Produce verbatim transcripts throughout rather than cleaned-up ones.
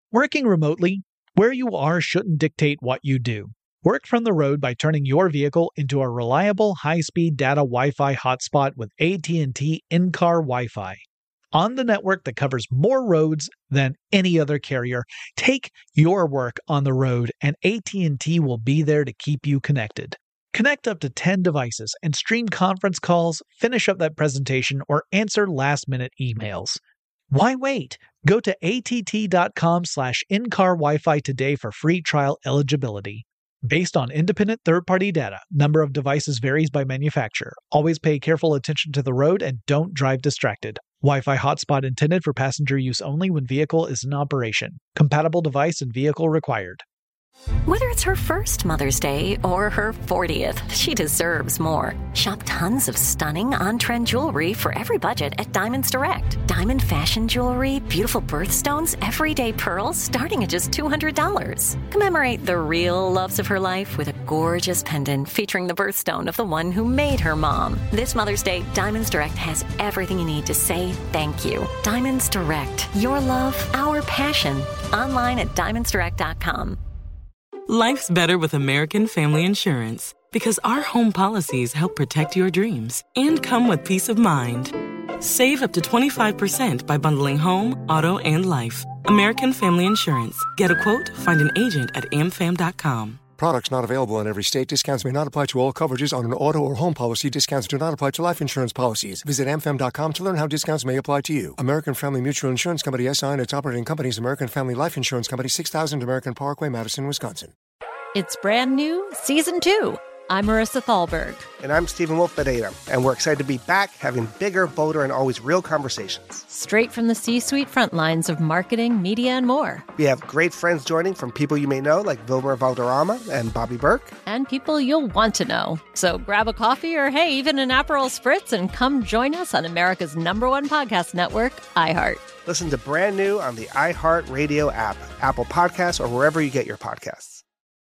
Working remotely, where you are shouldn't dictate what you do. Work from the road by turning your vehicle into a reliable high-speed data Wi-Fi hotspot with A T and T in-car Wi-Fi. On the network that covers more roads than any other carrier, take your work on the road and A T and T will be there to keep you connected. Connect up to ten devices and stream conference calls, finish up that presentation, or answer last-minute emails. Why wait? Go to att.com slash in-car Wi-Fi today for free trial eligibility. Based on independent third-party data, number of devices varies by manufacturer. Always pay careful attention to the road and don't drive distracted. Wi-Fi hotspot intended for passenger use only when vehicle is in operation. Compatible device and vehicle required. Whether it's her first Mother's Day or her fortieth, she deserves more. Shop tons of stunning on-trend jewelry for every budget at Diamonds Direct. Diamond fashion jewelry, beautiful birthstones, everyday pearls starting at just two hundred dollars. Commemorate the real loves of her life with a gorgeous pendant featuring the birthstone of the one who made her mom. This Mother's Day, Diamonds Direct has everything you need to say thank you. Diamonds Direct. Your love, our passion. Online at diamonds direct dot com. Life's better with American Family Insurance because our home policies help protect your dreams and come with peace of mind. Save up to twenty-five percent by bundling home, auto, and life. American Family Insurance. Get a quote, find an agent at a m fam dot com. Products not available in every state. Discounts may not apply to all coverages on an auto or home policy. Discounts do not apply to life insurance policies. Visit a m fam dot com to learn how discounts may apply to you. American Family Mutual Insurance Company, S I and its operating companies, American Family Life Insurance Company, six thousand American Parkway, Madison, Wisconsin. It's brand new, season two. I'm Marissa Thalberg. And I'm Stephen Wolf Bedeta, and we're excited to be back having bigger, bolder, and always real conversations. Straight from the C-suite front lines of marketing, media, and more. We have great friends joining from people you may know, like Wilmer Valderrama and Bobby Burke. And people you'll want to know. So grab a coffee or, hey, even an Aperol Spritz and come join us on America's number one podcast network, iHeart. Listen to Brand New on the iHeart Radio app, Apple Podcasts, or wherever you get your podcasts.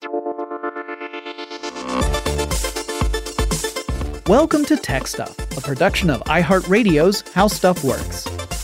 Welcome to Tech Stuff, a production of iHeartRadio's How Stuff Works.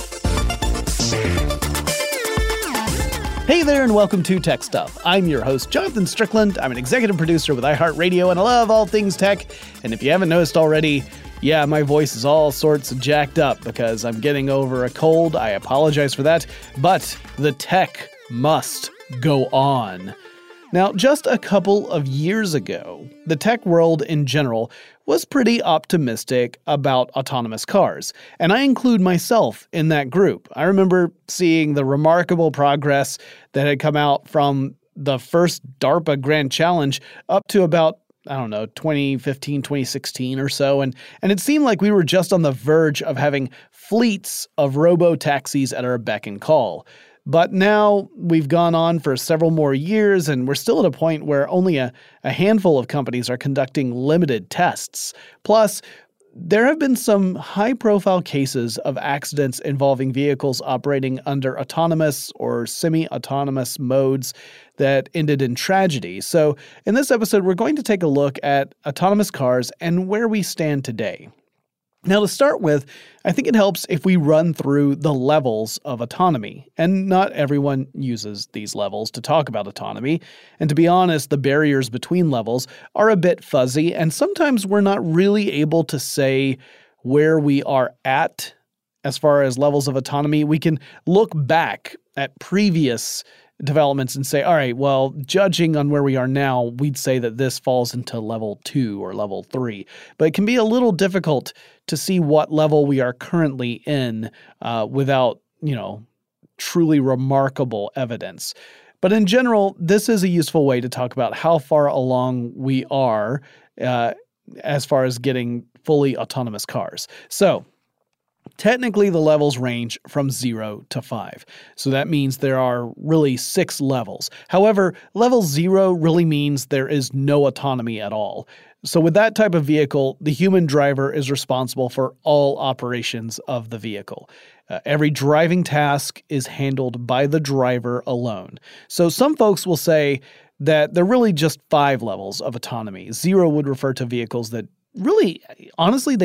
Hey there and welcome to Tech Stuff. I'm your host, Jonathan Strickland. I'm an executive producer with iHeartRadio and I love all things tech. And if you haven't noticed already, yeah, my voice is all sorts of jacked up because I'm getting over a cold. I apologize for that, but the tech must go on. Now, just a couple of years ago, the tech world in general was pretty optimistic about autonomous cars, and I include myself in that group. I remember seeing the remarkable progress that had come out from the first DARPA Grand Challenge up to about, I don't know, twenty fifteen, twenty sixteen or so, and, and it seemed like we were just on the verge of having fleets of robo-taxis at our beck and call. But now we've gone on for several more years, and we're still at a point where only a, a handful of companies are conducting limited tests. Plus, there have been some high-profile cases of accidents involving vehicles operating under autonomous or semi-autonomous modes that ended in tragedy. So in this episode, we're going to take a look at autonomous cars and where we stand today. Now, to start with, I think it helps if we run through the levels of autonomy. And not everyone uses these levels to talk about autonomy. And to be honest, the barriers between levels are a bit fuzzy, and sometimes we're not really able to say where we are at as far as levels of autonomy. We can look back at previous developments and say, all right, well, judging on where we are now, we'd say that this falls into level two or level three. But it can be a little difficult to see what level we are currently in uh, without, you know, truly remarkable evidence. But in general, this is a useful way to talk about how far along we are uh, as far as getting fully autonomous cars. So, technically, the levels range from zero to five. So that means there are really six levels. However, level zero really means there is no autonomy at all. So with that type of vehicle, the human driver is responsible for all operations of the vehicle. Uh, every driving task is handled by the driver alone. So some folks will say that there are really just five levels of autonomy. Zero would refer to vehicles that really, honestly, they don't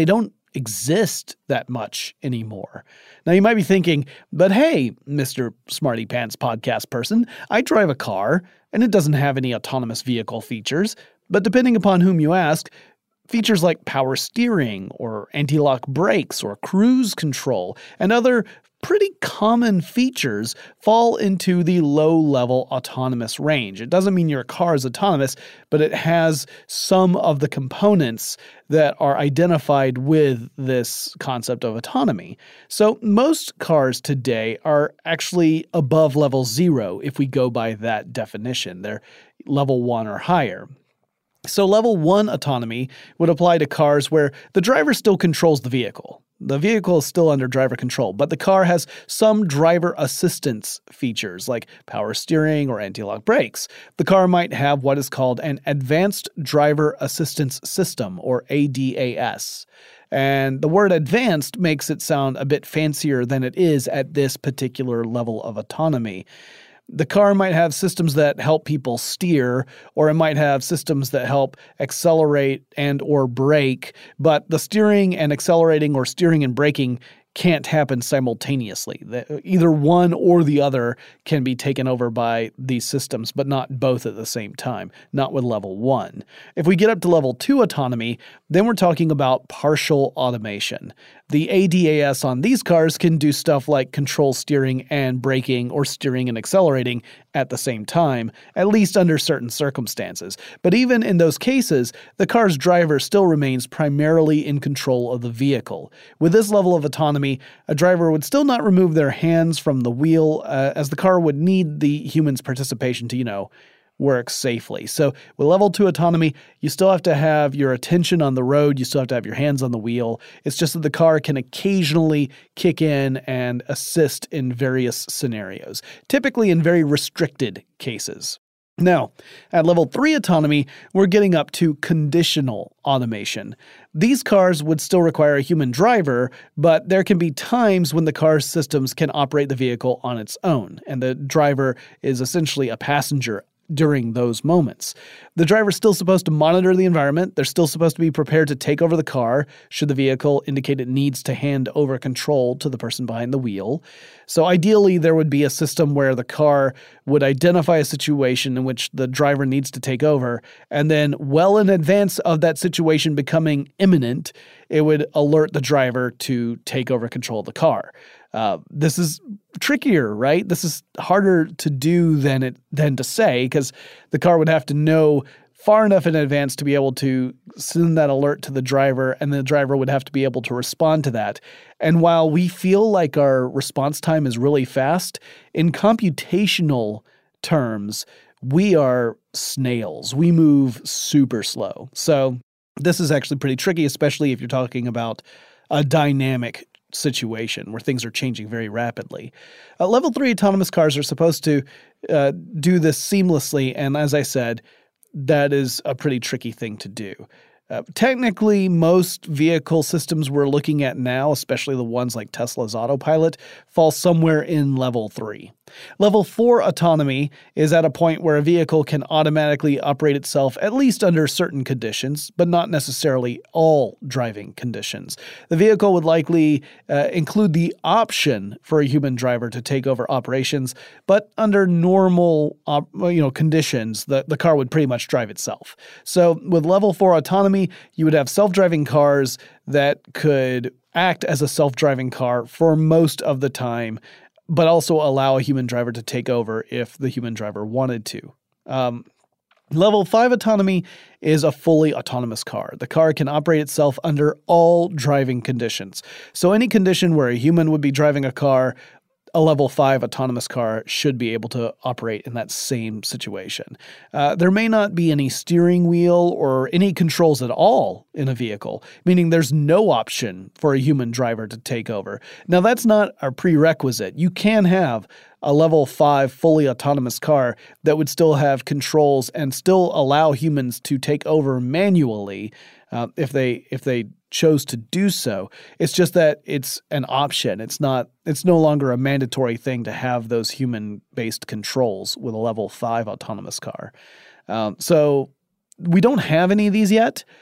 exist that much anymore. Now, you might be thinking, but hey, Mister Smarty Pants podcast person, I drive a car, and it doesn't have any autonomous vehicle features. But depending upon whom you ask, features like power steering or anti-lock brakes or cruise control and other pretty common features fall into the low-level autonomous range. It doesn't mean your car is autonomous, but it has some of the components that are identified with this concept of autonomy. So most cars today are actually above level zero if we go by that definition. They're level one or higher. So level one autonomy would apply to cars where the driver still controls the vehicle. The vehicle is still under driver control, but the car has some driver assistance features like power steering or anti-lock brakes. The car might have what is called an Advanced Driver Assistance System, or A D A S. And the word advanced makes it sound a bit fancier than it is at this particular level of autonomy. The car might have systems that help people steer, or it might have systems that help accelerate and or brake, but the steering and accelerating or steering and braking can't happen simultaneously. Either one or the other can be taken over by these systems, but not both at the same time, not with level one. If we get up to level two autonomy, then we're talking about partial automation. The A D A S on these cars can do stuff like control steering and braking or steering and accelerating at the same time, at least under certain circumstances. But even in those cases, the car's driver still remains primarily in control of the vehicle. With this level of autonomy, a driver would still not remove their hands from the wheel, uh, as the car would need the human's participation to, you know, work safely. So with level two autonomy, you still have to have your attention on the road. You still have to have your hands on the wheel. It's just that the car can occasionally kick in and assist in various scenarios, typically in very restricted cases. Now, at level three autonomy, we're getting up to conditional automation. These cars would still require a human driver, but there can be times when the car's systems can operate the vehicle on its own, and the driver is essentially a passenger during those moments. The driver's still supposed to monitor the environment. They're still supposed to be prepared to take over the car should the vehicle indicate it needs to hand over control to the person behind the wheel. So ideally, there would be a system where the car would identify a situation in which the driver needs to take over, and then well in advance of that situation becoming imminent, it would alert the driver to take over control of the car. Uh, this is trickier, right? This is harder to do than it than to say, because the car would have to know far enough in advance to be able to send that alert to the driver, and the driver would have to be able to respond to that. And while we feel like our response time is really fast, in computational terms, we are snails. We move super slow. So this is actually pretty tricky, especially if you're talking about a dynamic situation where things are changing very rapidly. Uh, level three autonomous cars are supposed to uh, do this seamlessly, and as I said, that is a pretty tricky thing to do. Uh, technically, most vehicle systems we're looking at now, especially the ones like Tesla's Autopilot, fall somewhere in level three. Level four autonomy is at a point where a vehicle can automatically operate itself at least under certain conditions, but not necessarily all driving conditions. The vehicle would likely uh, include the option for a human driver to take over operations, but under normal uh, you know, conditions, the, the car would pretty much drive itself. So with level four autonomy, you would have self-driving cars that could act as a self-driving car for most of the time, but also allow a human driver to take over if the human driver wanted to. Um, level five autonomy is a fully autonomous car. The car can operate itself under all driving conditions. So any condition where a human would be driving a car, a level five autonomous car should be able to operate in that same situation. Uh, there may not be any steering wheel or any controls at all in a vehicle, meaning there's no option for a human driver to take over. Now, that's not a prerequisite. You can have a level five fully autonomous car that would still have controls and still allow humans to take over manually uh, if they if they chose to do so. It's just that it's an option. It's not, it's no longer a mandatory thing to have those human-based controls with a level five autonomous car. Um, so we don't have any of these yet.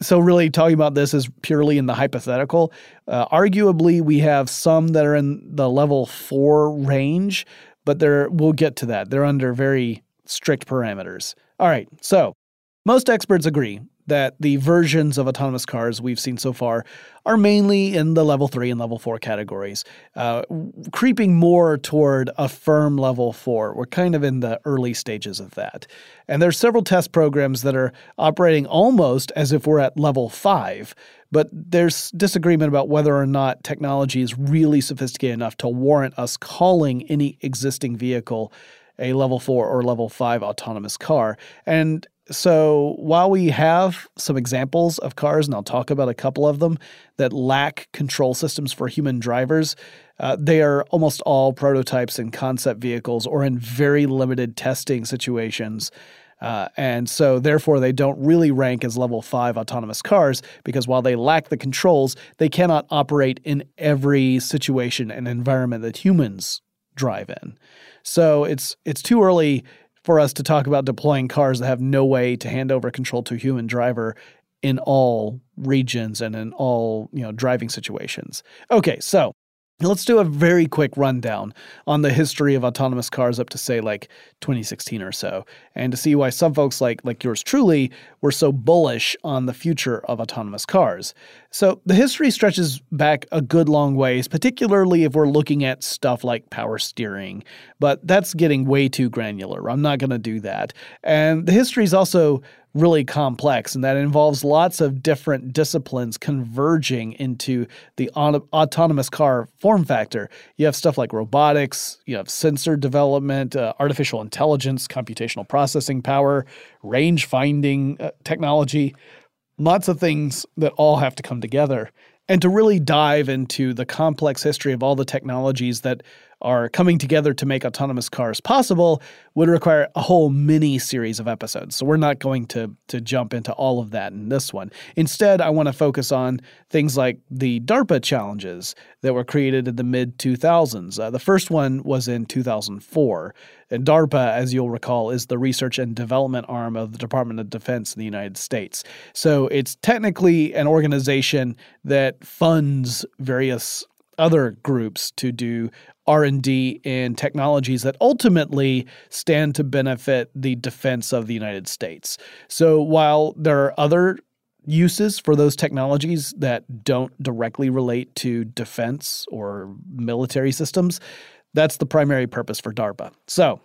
So really talking about this is purely in the hypothetical. Uh, arguably, we have some that are in the level four range, but they're, we'll get to that. They're under very strict parameters. All right, so most experts agree that the versions of autonomous cars we've seen so far are mainly in the level three and level four categories, uh, creeping more toward a firm level four. We're kind of in the early stages of that. And there's several test programs that are operating almost as if we're at level five, but there's disagreement about whether or not technology is really sophisticated enough to warrant us calling any existing vehicle a level four or level five autonomous car. And so while we have some examples of cars, and I'll talk about a couple of them, that lack control systems for human drivers, uh, they are almost all prototypes and concept vehicles or in very limited testing situations. Uh, and so therefore they don't really rank as level five autonomous cars because while they lack the controls, they cannot operate in every situation and environment that humans drive in. So it's it's too early for us to talk about deploying cars that have no way to hand over control to a human driver in all regions and in all, you know, driving situations. Okay, so let's do a very quick rundown on the history of autonomous cars up to, say, like twenty sixteen or so, and to see why some folks like like yours truly were so bullish on the future of autonomous cars. So the history stretches back a good long ways, particularly if we're looking at stuff like power steering, but that's getting way too granular. I'm not going to do that. And the history is also really complex, and that involves lots of different disciplines converging into the auto- autonomous car form factor. You have stuff like robotics, you have sensor development, uh, artificial intelligence, computational processing power, range finding uh, technology, lots of things that all have to come together. And to really dive into the complex history of all the technologies that are coming together to make autonomous cars possible would require a whole mini series of episodes. So we're not going to, to jump into all of that in this one. Instead, I want to focus on things like the DARPA challenges that were created in the mid two thousands. Uh, the first one was in two thousand four. And DARPA, as you'll recall, is the research and development arm of the Department of Defense in the United States. So it's technically an organization that funds various other groups to do R and D in technologies that ultimately stand to benefit the defense of the United States. So while there are other uses for those technologies that don't directly relate to defense or military systems, that's the primary purpose for DARPA. So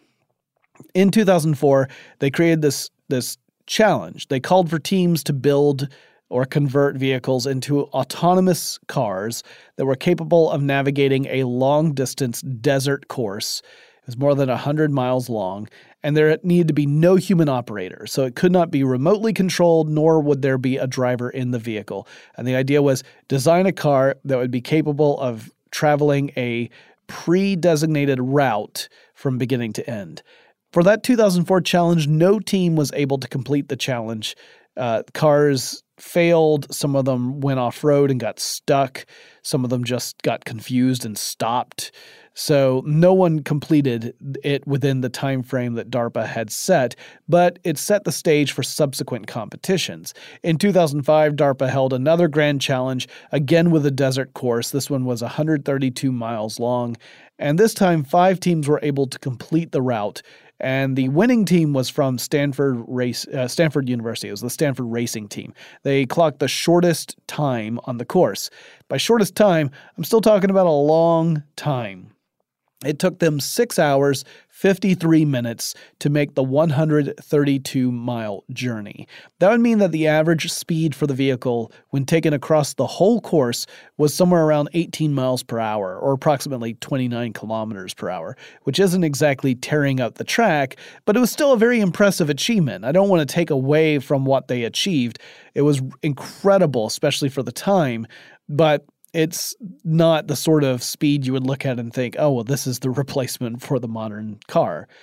in two thousand four, they created this, this challenge. They called for teams to build or convert vehicles into autonomous cars that were capable of navigating a long-distance desert course. It was more than one hundred miles long, and there needed to be no human operator, so it could not be remotely controlled, nor would there be a driver in the vehicle. And the idea was design a car that would be capable of traveling a pre-designated route from beginning to end. For that two thousand four challenge, no team was able to complete the challenge. Uh, cars failed. Some of them went off-road and got stuck. Some of them just got confused and stopped. So no one completed it within the time frame that DARPA had set, but it set the stage for subsequent competitions. In two thousand five, DARPA held another grand challenge, again with a desert course. This one was one hundred thirty-two miles long, and this time five teams were able to complete the route. And the winning team was from Stanford Race, uh, Stanford University. It was the Stanford Racing Team. They clocked the shortest time on the course. By shortest time, I'm still talking about a long time. It took them six hours, fifty-three minutes to make the one hundred thirty-two mile journey. That would mean that the average speed for the vehicle when taken across the whole course was somewhere around eighteen miles per hour, or approximately twenty-nine kilometers per hour, which isn't exactly tearing up the track, but it was still a very impressive achievement. I don't want to take away from what they achieved. It was incredible, especially for the time, but it's not the sort of speed you would look at and think, oh, well, this is the replacement for the modern car.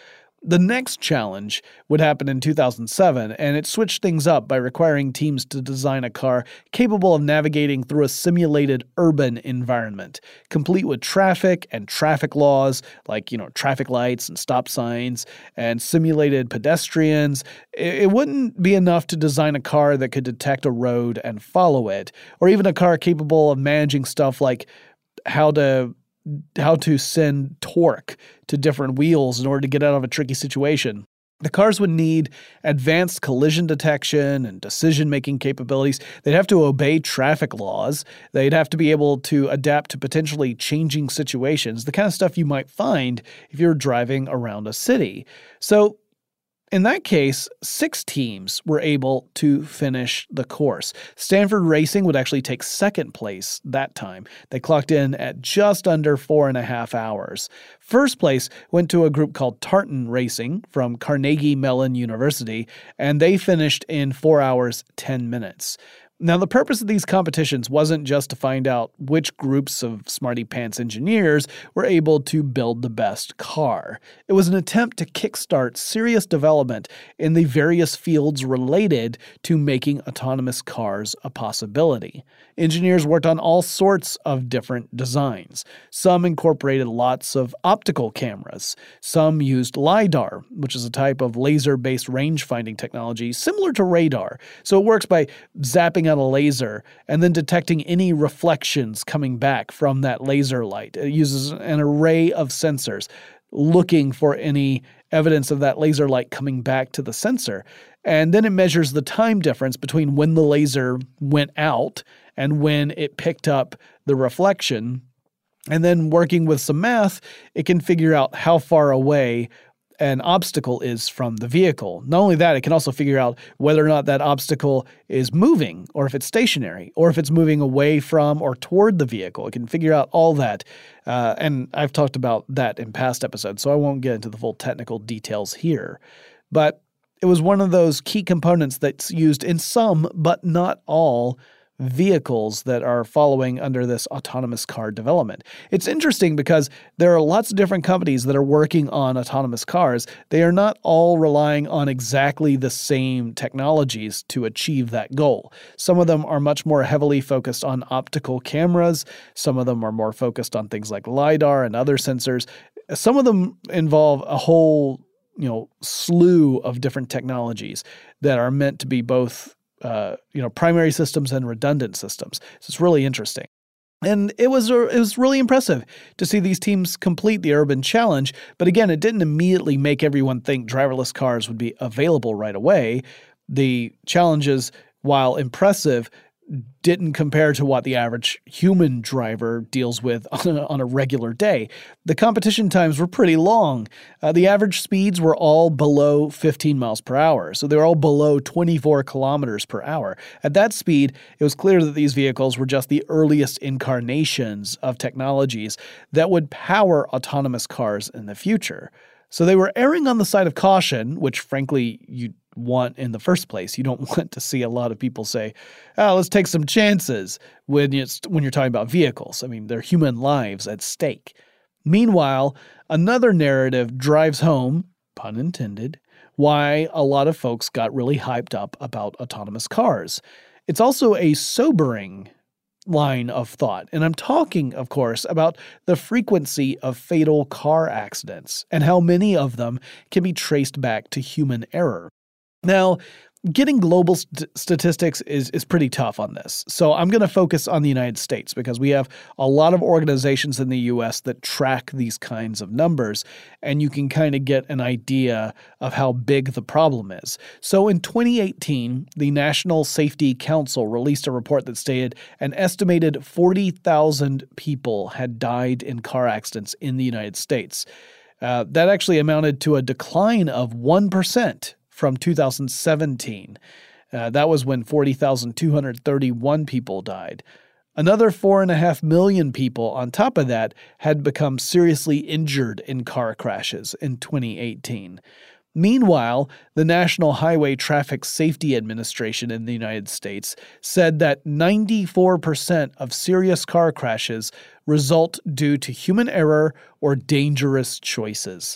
The next challenge would happen in two thousand seven, and it switched things up by requiring teams to design a car capable of navigating through a simulated urban environment, complete with traffic and traffic laws, like, you know, traffic lights and stop signs, and simulated pedestrians. It wouldn't be enough to design a car that could detect a road and follow it, or even a car capable of managing stuff like how to how to send torque to different wheels in order to get out of a tricky situation. The cars would need advanced collision detection and decision-making capabilities. They'd have to obey traffic laws. They'd have to be able to adapt to potentially changing situations, the kind of stuff you might find if you're driving around a city. So in that case, six teams were able to finish the course. Stanford Racing would actually take second place that time. They clocked in at just under four and a half hours. First place went to a group called Tartan Racing from Carnegie Mellon University, and they finished in four hours, ten minutes. Now, the purpose of these competitions wasn't just to find out which groups of smarty-pants engineers were able to build the best car. It was an attempt to kickstart serious development in the various fields related to making autonomous cars a possibility. Engineers worked on all sorts of different designs. Some incorporated lots of optical cameras. Some used LiDAR, which is a type of laser-based range-finding technology similar to radar. So it works by zapping out a laser and then detecting any reflections coming back from that laser light. It uses an array of sensors looking for any evidence of that laser light coming back to the sensor. And then it measures the time difference between when the laser went out and when it picked up the reflection. And then working with some math, it can figure out how far away an obstacle is from the vehicle. Not only that, it can also figure out whether or not that obstacle is moving, or if it's stationary, or if it's moving away from or toward the vehicle. It can figure out all that. Uh, and I've talked about that in past episodes, so I won't get into the full technical details here. But it was one of those key components that's used in some, but not all, vehicles that are following under this autonomous car development. It's interesting because there are lots of different companies that are working on autonomous cars. They are not all relying on exactly the same technologies to achieve that goal. Some of them are much more heavily focused on optical cameras. Some of them are more focused on things like LiDAR and other sensors. Some of them involve a whole, you know, slew of different technologies that are meant to be both Uh, you know, primary systems and redundant systems. So it's really interesting. And it was it was really impressive to see these teams complete the urban challenge. But again, it didn't immediately make everyone think driverless cars would be available right away. The challenges, while impressive, didn't compare to what the average human driver deals with on a, on a regular day. The competition times were pretty long. Uh, the average speeds were all below fifteen miles per hour, so they were all below twenty-four kilometers per hour. At that speed, it was clear that these vehicles were just the earliest incarnations of technologies that would power autonomous cars in the future. So they were erring on the side of caution, which frankly you want in the first place. You don't want to see a lot of people say, oh, let's take some chances when it's when you're talking about vehicles. I mean, they're human lives at stake. Meanwhile, another narrative drives home, pun intended, why a lot of folks got really hyped up about autonomous cars. It's also a sobering line of thought. And I'm talking, of course, about the frequency of fatal car accidents and how many of them can be traced back to human error. Now, getting global st- statistics is, is pretty tough on this. So I'm going to focus on the United States because we have a lot of organizations in the U S that track these kinds of numbers, and you can kind of get an idea of how big the problem is. So in twenty eighteen, the National Safety Council released a report that stated an estimated forty thousand people had died in car accidents in the United States. Uh, that actually amounted to a decline of one percent from two thousand seventeen. Uh, that was when forty thousand two hundred thirty-one people died. Another four point five million people on top of that had become seriously injured in car crashes in twenty eighteen. Meanwhile, the National Highway Traffic Safety Administration in the United States said that ninety-four percent of serious car crashes result due to human error or dangerous choices.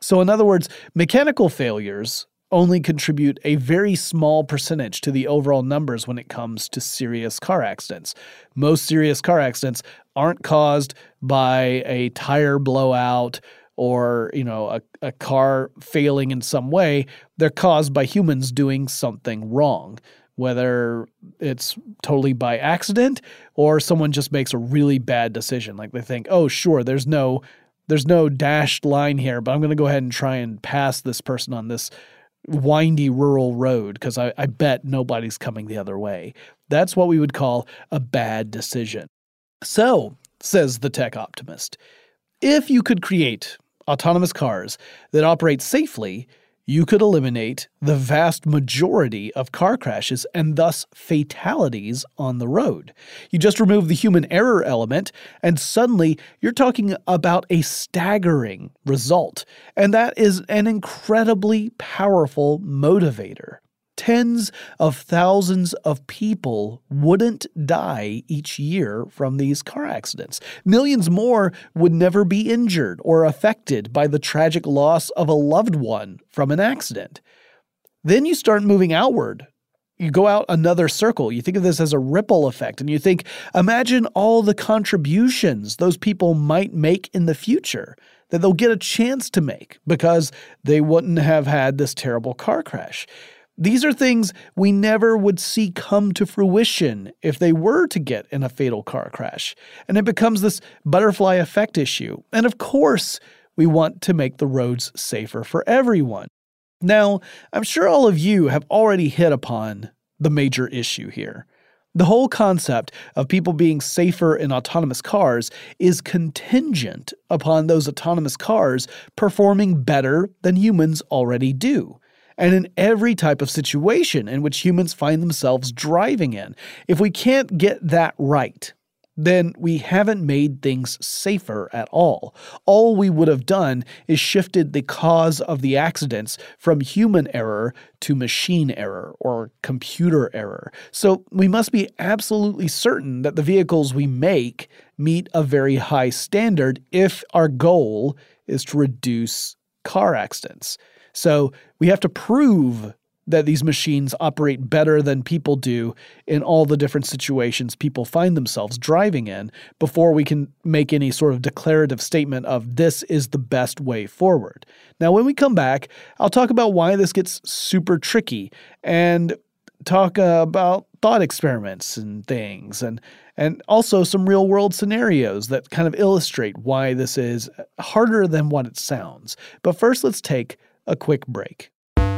So in other words, mechanical failures only contribute a very small percentage to the overall numbers when it comes to serious car accidents. Most serious car accidents aren't caused by a tire blowout or, you know, a, a car failing in some way. They're caused by humans doing something wrong, whether it's totally by accident or someone just makes a really bad decision. Like they think, oh, sure, there's no there's no dashed line here, but I'm going to go ahead and try and pass this person on this windy rural road because I, I bet nobody's coming the other way. That's what we would call a bad decision. So, says the tech optimist, if you could create autonomous cars that operate safely, you could eliminate the vast majority of car crashes and thus fatalities on the road. You just remove the human error element, and suddenly you're talking about a staggering result. And that is an incredibly powerful motivator. Tens of thousands of people wouldn't die each year from these car accidents. Millions more would never be injured or affected by the tragic loss of a loved one from an accident. Then you start moving outward. You go out another circle. You think of this as a ripple effect, and you think, imagine all the contributions those people might make in the future that they'll get a chance to make because they wouldn't have had this terrible car crash. These are things we never would see come to fruition if they were to get in a fatal car crash. And it becomes this butterfly effect issue. And of course, we want to make the roads safer for everyone. Now, I'm sure all of you have already hit upon the major issue here. The whole concept of people being safer in autonomous cars is contingent upon those autonomous cars performing better than humans already do. And in every type of situation in which humans find themselves driving in. If we can't get that right, then we haven't made things safer at all. All we would have done is shifted the cause of the accidents from human error to machine error or computer error. So we must be absolutely certain that the vehicles we make meet a very high standard if our goal is to reduce car accidents. So we have to prove that these machines operate better than people do in all the different situations people find themselves driving in before we can make any sort of declarative statement of this is the best way forward. Now, when we come back, I'll talk about why this gets super tricky and talk uh, about thought experiments and things and and also some real-world scenarios that kind of illustrate why this is harder than what it sounds. But first, let's take a quick break.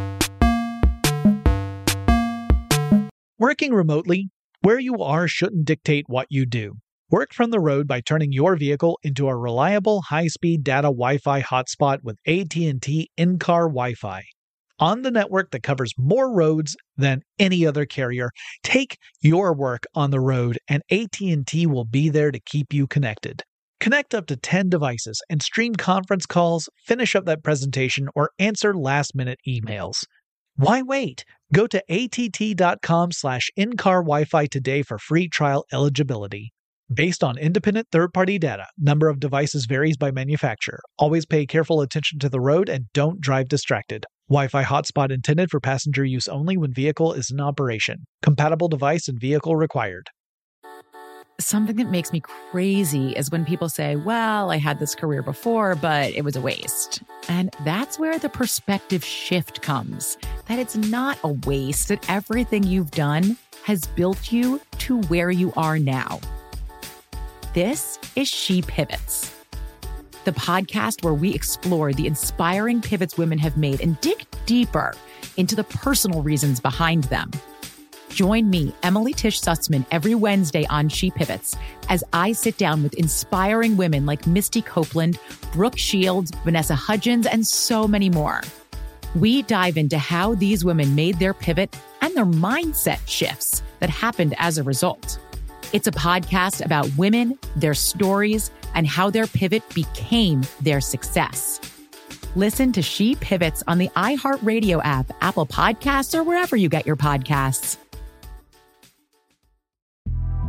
Working remotely, where you are shouldn't dictate what you do. Work from the road by turning your vehicle into a reliable high-speed data Wi-Fi hotspot with A T and T in-car Wi-Fi. On the network that covers more roads than any other carrier, take your work on the road and A T and T will be there to keep you connected. Connect up to ten devices and stream conference calls, finish up that presentation, or answer last-minute emails. Why wait? Go to att.com slash in-car Wi-Fi today for free trial eligibility. Based on independent third-party data, number of devices varies by manufacturer. Always pay careful attention to the road and don't drive distracted. Wi-Fi hotspot intended for passenger use only when vehicle is in operation. Compatible device and vehicle required. Something that makes me crazy is when people say, well, I had this career before, but it was a waste. And that's where the perspective shift comes, that it's not a waste, that everything you've done has built you to where you are now. This is She Pivots, the podcast where we explore the inspiring pivots women have made and dig deeper into the personal reasons behind them. Join me, Emily Tish Sussman, every Wednesday on She Pivots as I sit down with inspiring women like Misty Copeland, Brooke Shields, Vanessa Hudgens, and so many more. We dive into how these women made their pivot and their mindset shifts that happened as a result. It's a podcast about women, their stories, and how their pivot became their success. Listen to She Pivots on the iHeartRadio app, Apple Podcasts, or wherever you get your podcasts.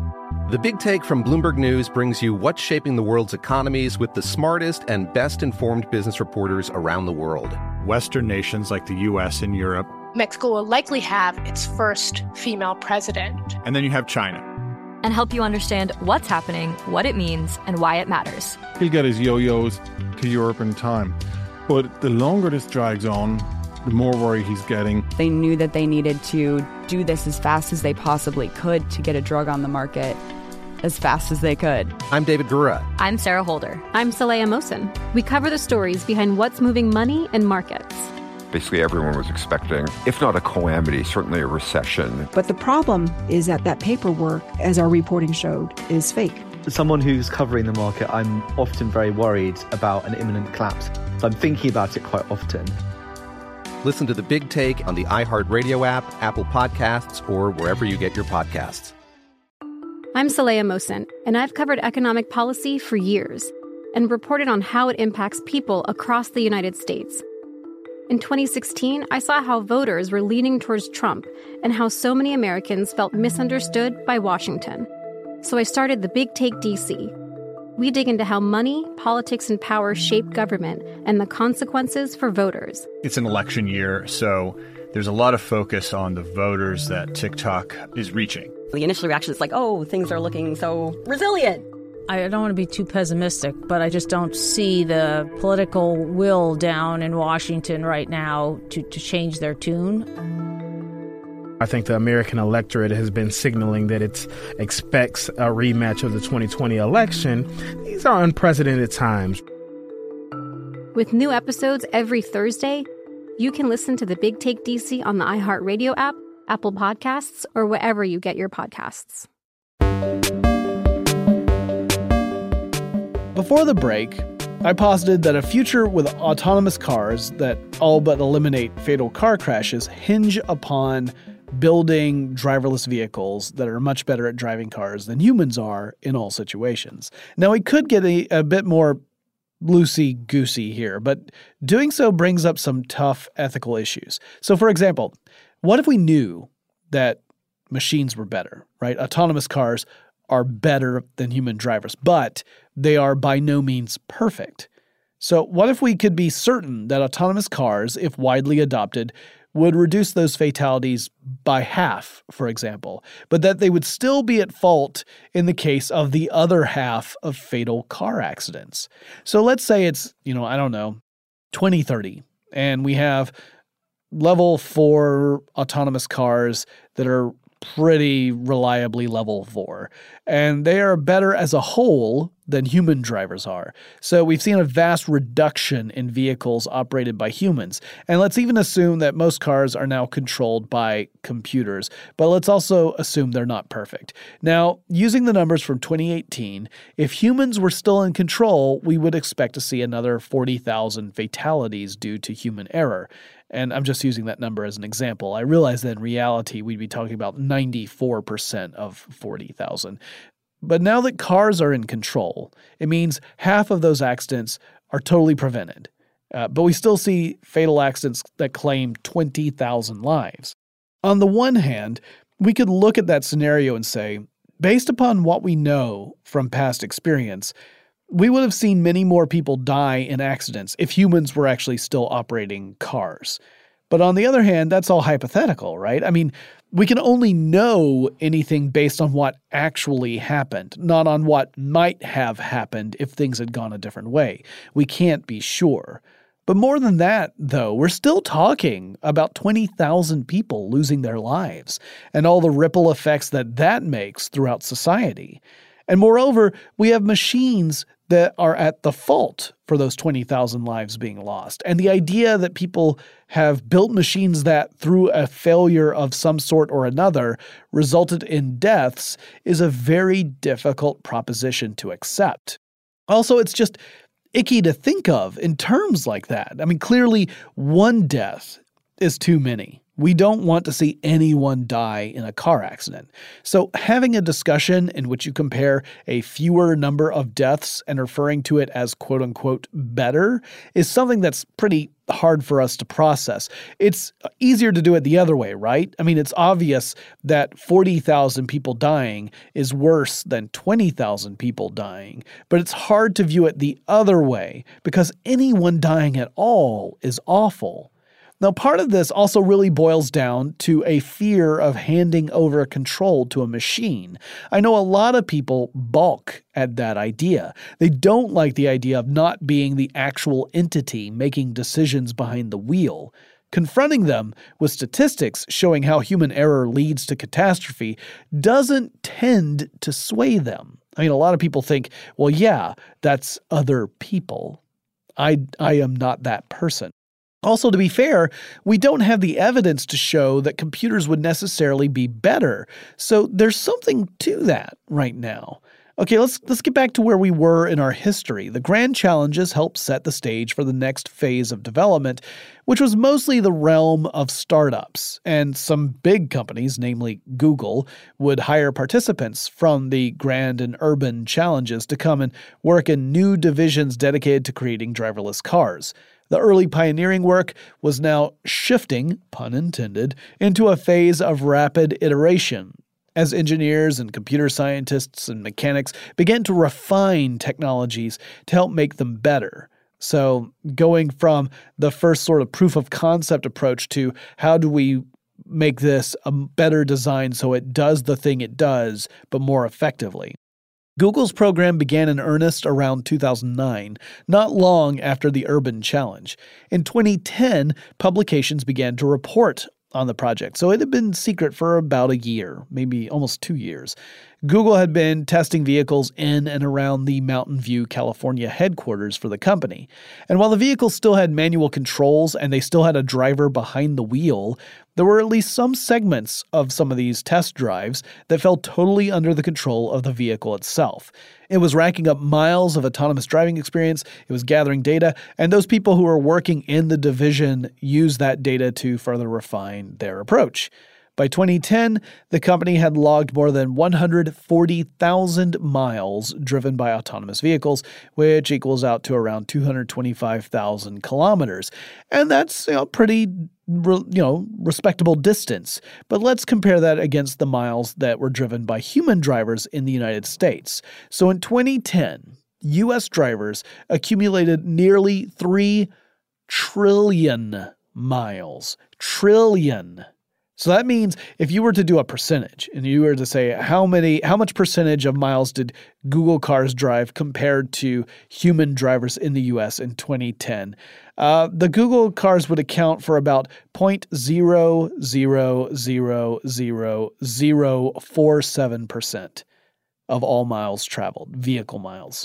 The Big Take from Bloomberg News brings you what's shaping the world's economies with the smartest and best-informed business reporters around the world. Western nations like the U S and Europe. Mexico will likely have its first female president. And then you have China. And help you understand what's happening, what it means, and why it matters. He'll get his yo-yos to Europe in time. But the longer this drags on, the more worry he's getting. They knew that they needed to do this as fast as they possibly could to get a drug on the market as fast as they could. I'm David Gura. I'm Sarah Holder. I'm Saleha Mohsen. We cover the stories behind what's moving money and markets. Basically, everyone was expecting, if not a calamity, certainly a recession. But the problem is that that paperwork, as our reporting showed, is fake. As someone who's covering the market, I'm often very worried about an imminent collapse. So I'm thinking about it quite often. Listen to The Big Take on the iHeartRadio app, Apple Podcasts, or wherever you get your podcasts. I'm Saleha Mohsen, and I've covered economic policy for years and reported on how it impacts people across the United States. In twenty sixteen, I saw how voters were leaning towards Trump and how so many Americans felt misunderstood by Washington. So I started The Big Take D C. We dig into how money, politics, and power shape government and the consequences for voters. It's an election year, so there's a lot of focus on the voters that TikTok is reaching. The initial reaction is like, oh, things are looking so resilient. I don't want to be too pessimistic, but I just don't see the political will down in Washington right now to, to change their tune. I think the American electorate has been signaling that it expects a rematch of the twenty twenty election. These are unprecedented times. With new episodes every Thursday, you can listen to The Big Take D C on the iHeartRadio app, Apple Podcasts, or wherever you get your podcasts. Before the break, I posited that a future with autonomous cars that all but eliminate fatal car crashes hinge upon building driverless vehicles that are much better at driving cars than humans are in all situations. Now, we could get a, a bit more loosey-goosey here, but doing so brings up some tough ethical issues. So, for example, what if we knew that machines were better, right? Autonomous cars are better than human drivers, but they are by no means perfect. So what if we could be certain that autonomous cars, if widely adopted, would reduce those fatalities by half, for example, but that they would still be at fault in the case of the other half of fatal car accidents? So let's say it's, you know, I don't know, twenty thirty, and we have level four autonomous cars that are pretty reliably level four, and they are better as a whole than human drivers are. So we've seen a vast reduction in vehicles operated by humans. And let's even assume that most cars are now controlled by computers, but let's also assume they're not perfect. Now, using the numbers from twenty eighteen, if humans were still in control, we would expect to see another forty thousand fatalities due to human error. And I'm just using that number as an example. I realize that in reality, we'd be talking about ninety-four percent of forty thousand. But now that cars are in control, it means half of those accidents are totally prevented. Uh, but we still see fatal accidents that claim twenty thousand lives. On the one hand, we could look at that scenario and say, based upon what we know from past experience, we would have seen many more people die in accidents if humans were actually still operating cars. But on the other hand, that's all hypothetical, right? I mean, we can only know anything based on what actually happened, not on what might have happened if things had gone a different way. We can't be sure. But more than that, though, we're still talking about twenty thousand people losing their lives and all the ripple effects that that makes throughout society. And moreover, we have machines that are at the fault for those twenty thousand lives being lost. And the idea that people have built machines that, through a failure of some sort or another, resulted in deaths is a very difficult proposition to accept. Also, it's just icky to think of in terms like that. I mean, clearly one death is too many. We don't want to see anyone die in a car accident. So having a discussion in which you compare a fewer number of deaths and referring to it as quote-unquote better is something that's pretty hard for us to process. It's easier to do it the other way, right? I mean, it's obvious that forty thousand people dying is worse than twenty thousand people dying, but it's hard to view it the other way because anyone dying at all is awful. Now, part of this also really boils down to a fear of handing over control to a machine. I know a lot of people balk at that idea. They don't like the idea of not being the actual entity making decisions behind the wheel. Confronting them with statistics showing how human error leads to catastrophe doesn't tend to sway them. I mean, a lot of people think, well, yeah, that's other people. I, I am not that person. Also, to be fair, we don't have the evidence to show that computers would necessarily be better, so there's something to that right now. Okay, let's let's get back to where we were in our history. The grand challenges helped set the stage for the next phase of development, which was mostly the realm of startups. And some big companies, namely Google, would hire participants from the grand and urban challenges to come and work in new divisions dedicated to creating driverless cars. The early pioneering work was now shifting, pun intended, into a phase of rapid iteration, as engineers and computer scientists and mechanics began to refine technologies to help make them better. So going from the first sort of proof of concept approach to how do we make this a better design so it does the thing it does, but more effectively. Google's program began in earnest around two thousand nine, not long after the Urban Challenge. In twenty ten, publications began to report on the project, so it had been secret for about a year, maybe almost two years. Google had been testing vehicles in and around the Mountain View, California headquarters for the company. And while the vehicles still had manual controls and they still had a driver behind the wheel, there were at least some segments of some of these test drives that fell totally under the control of the vehicle itself. It was racking up miles of autonomous driving experience, it was gathering data, and those people who were working in the division used that data to further refine their approach. By twenty ten, the company had logged more than one hundred forty thousand miles driven by autonomous vehicles, which equals out to around two hundred twenty-five thousand kilometers. And that's, you know, pretty, you know, respectable distance. But let's compare that against the miles that were driven by human drivers in the United States. So in twenty ten, U S drivers accumulated nearly three trillion miles. Trillion. So that means if you were to do a percentage and you were to say how many, how much percentage of miles did Google cars drive compared to human drivers in the U S in twenty ten, uh, the Google cars would account for about zero point zero zero zero zero zero four seven percent of all miles traveled, vehicle miles.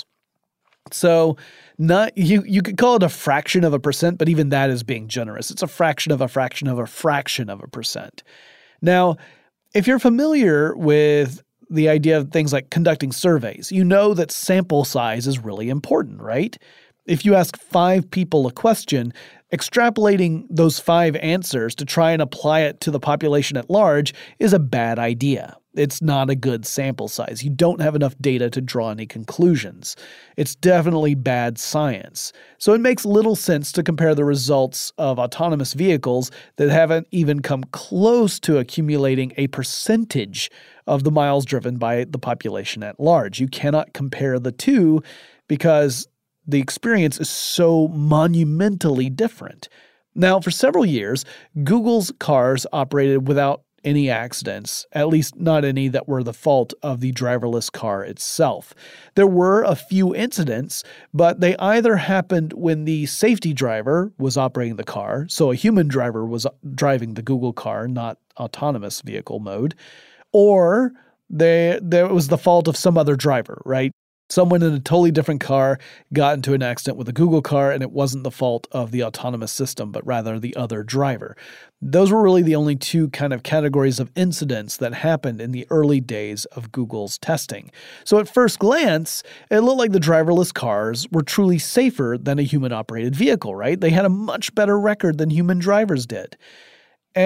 So not you you could call it a fraction of a percent, but even that is being generous. It's a fraction of a fraction of a fraction of a percent. Now, if you're familiar with the idea of things like conducting surveys, you know that sample size is really important, right? If you ask five people a question, extrapolating those five answers to try and apply it to the population at large is a bad idea. It's not a good sample size. You don't have enough data to draw any conclusions. It's definitely bad science. So it makes little sense to compare the results of autonomous vehicles that haven't even come close to accumulating a percentage of the miles driven by the population at large. You cannot compare the two because the experience is so monumentally different. Now, for several years, Google's cars operated without any accidents, at least not any that were the fault of the driverless car itself. There were a few incidents, but they either happened when the safety driver was operating the car, so a human driver was driving the Google car, not autonomous vehicle mode, or they, there was the fault of some other driver, right? Someone in a totally different car got into an accident with a Google car, and it wasn't the fault of the autonomous system, but rather the other driver. Those were really the only two kind of categories of incidents that happened in the early days of Google's testing. So at first glance, it looked like the driverless cars were truly safer than a human-operated vehicle, right? They had a much better record than human drivers did. And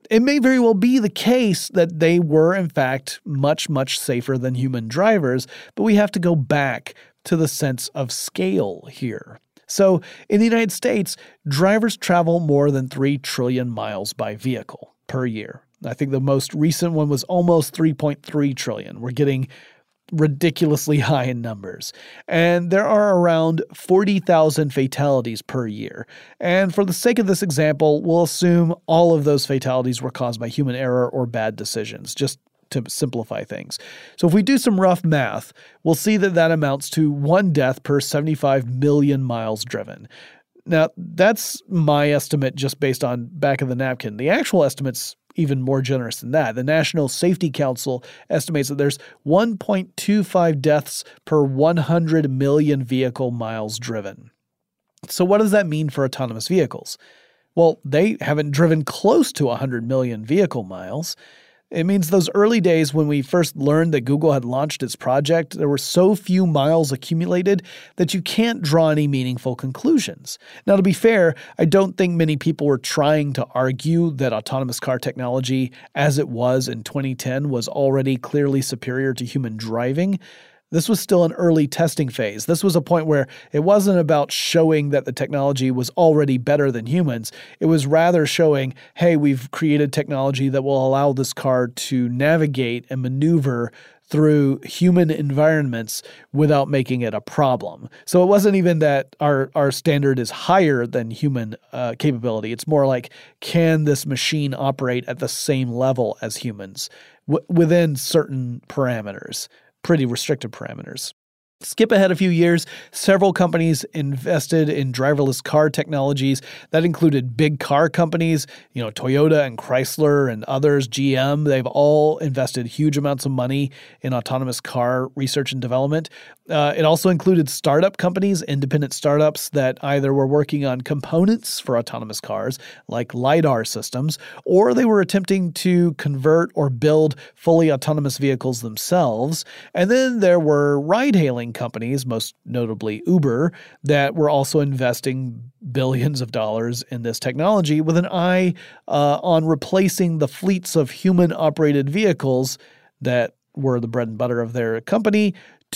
it may very well be the case that they were, in fact, much, much safer than human drivers, but we have to go back to the sense of scale here. So in the United States, drivers travel more than three trillion miles by vehicle per year. I think the most recent one was almost three point three trillion. We're getting ridiculously high in numbers. And there are around forty thousand fatalities per year. And for the sake of this example, we'll assume all of those fatalities were caused by human error or bad decisions, just to simplify things. So if we do some rough math, we'll see that that amounts to one death per seventy-five million miles driven. Now, that's my estimate just based on back of the napkin. The actual estimate's even more generous than that. The National Safety Council estimates that there's one point two five deaths per one hundred million vehicle miles driven. So what does that mean for autonomous vehicles? Well, they haven't driven close to one hundred million vehicle miles. It means those early days when we first learned that Google had launched its project, there were so few miles accumulated that you can't draw any meaningful conclusions. Now, to be fair, I don't think many people were trying to argue that autonomous car technology, as it was in twenty ten, was already clearly superior to human driving. This was still an early testing phase. This was a point where it wasn't about showing that the technology was already better than humans. It was rather showing, hey, we've created technology that will allow this car to navigate and maneuver through human environments without making it a problem. So it wasn't even that our, our standard is higher than human uh, capability. It's more like, can this machine operate at the same level as humans w- within certain parameters? Pretty restrictive parameters. Skip ahead a few years, several companies invested in driverless car technologies. That included big car companies, you know, Toyota and Chrysler and others, G M. They've all invested huge amounts of money in autonomous car research and development. Uh, it also included startup companies, independent startups that either were working on components for autonomous cars, like LiDAR systems, or they were attempting to convert or build fully autonomous vehicles themselves. And then there were ride-hailing companies, most notably Uber, that were also investing billions of dollars in this technology with an eye uh, on replacing the fleets of human-operated vehicles that were the bread and butter of their company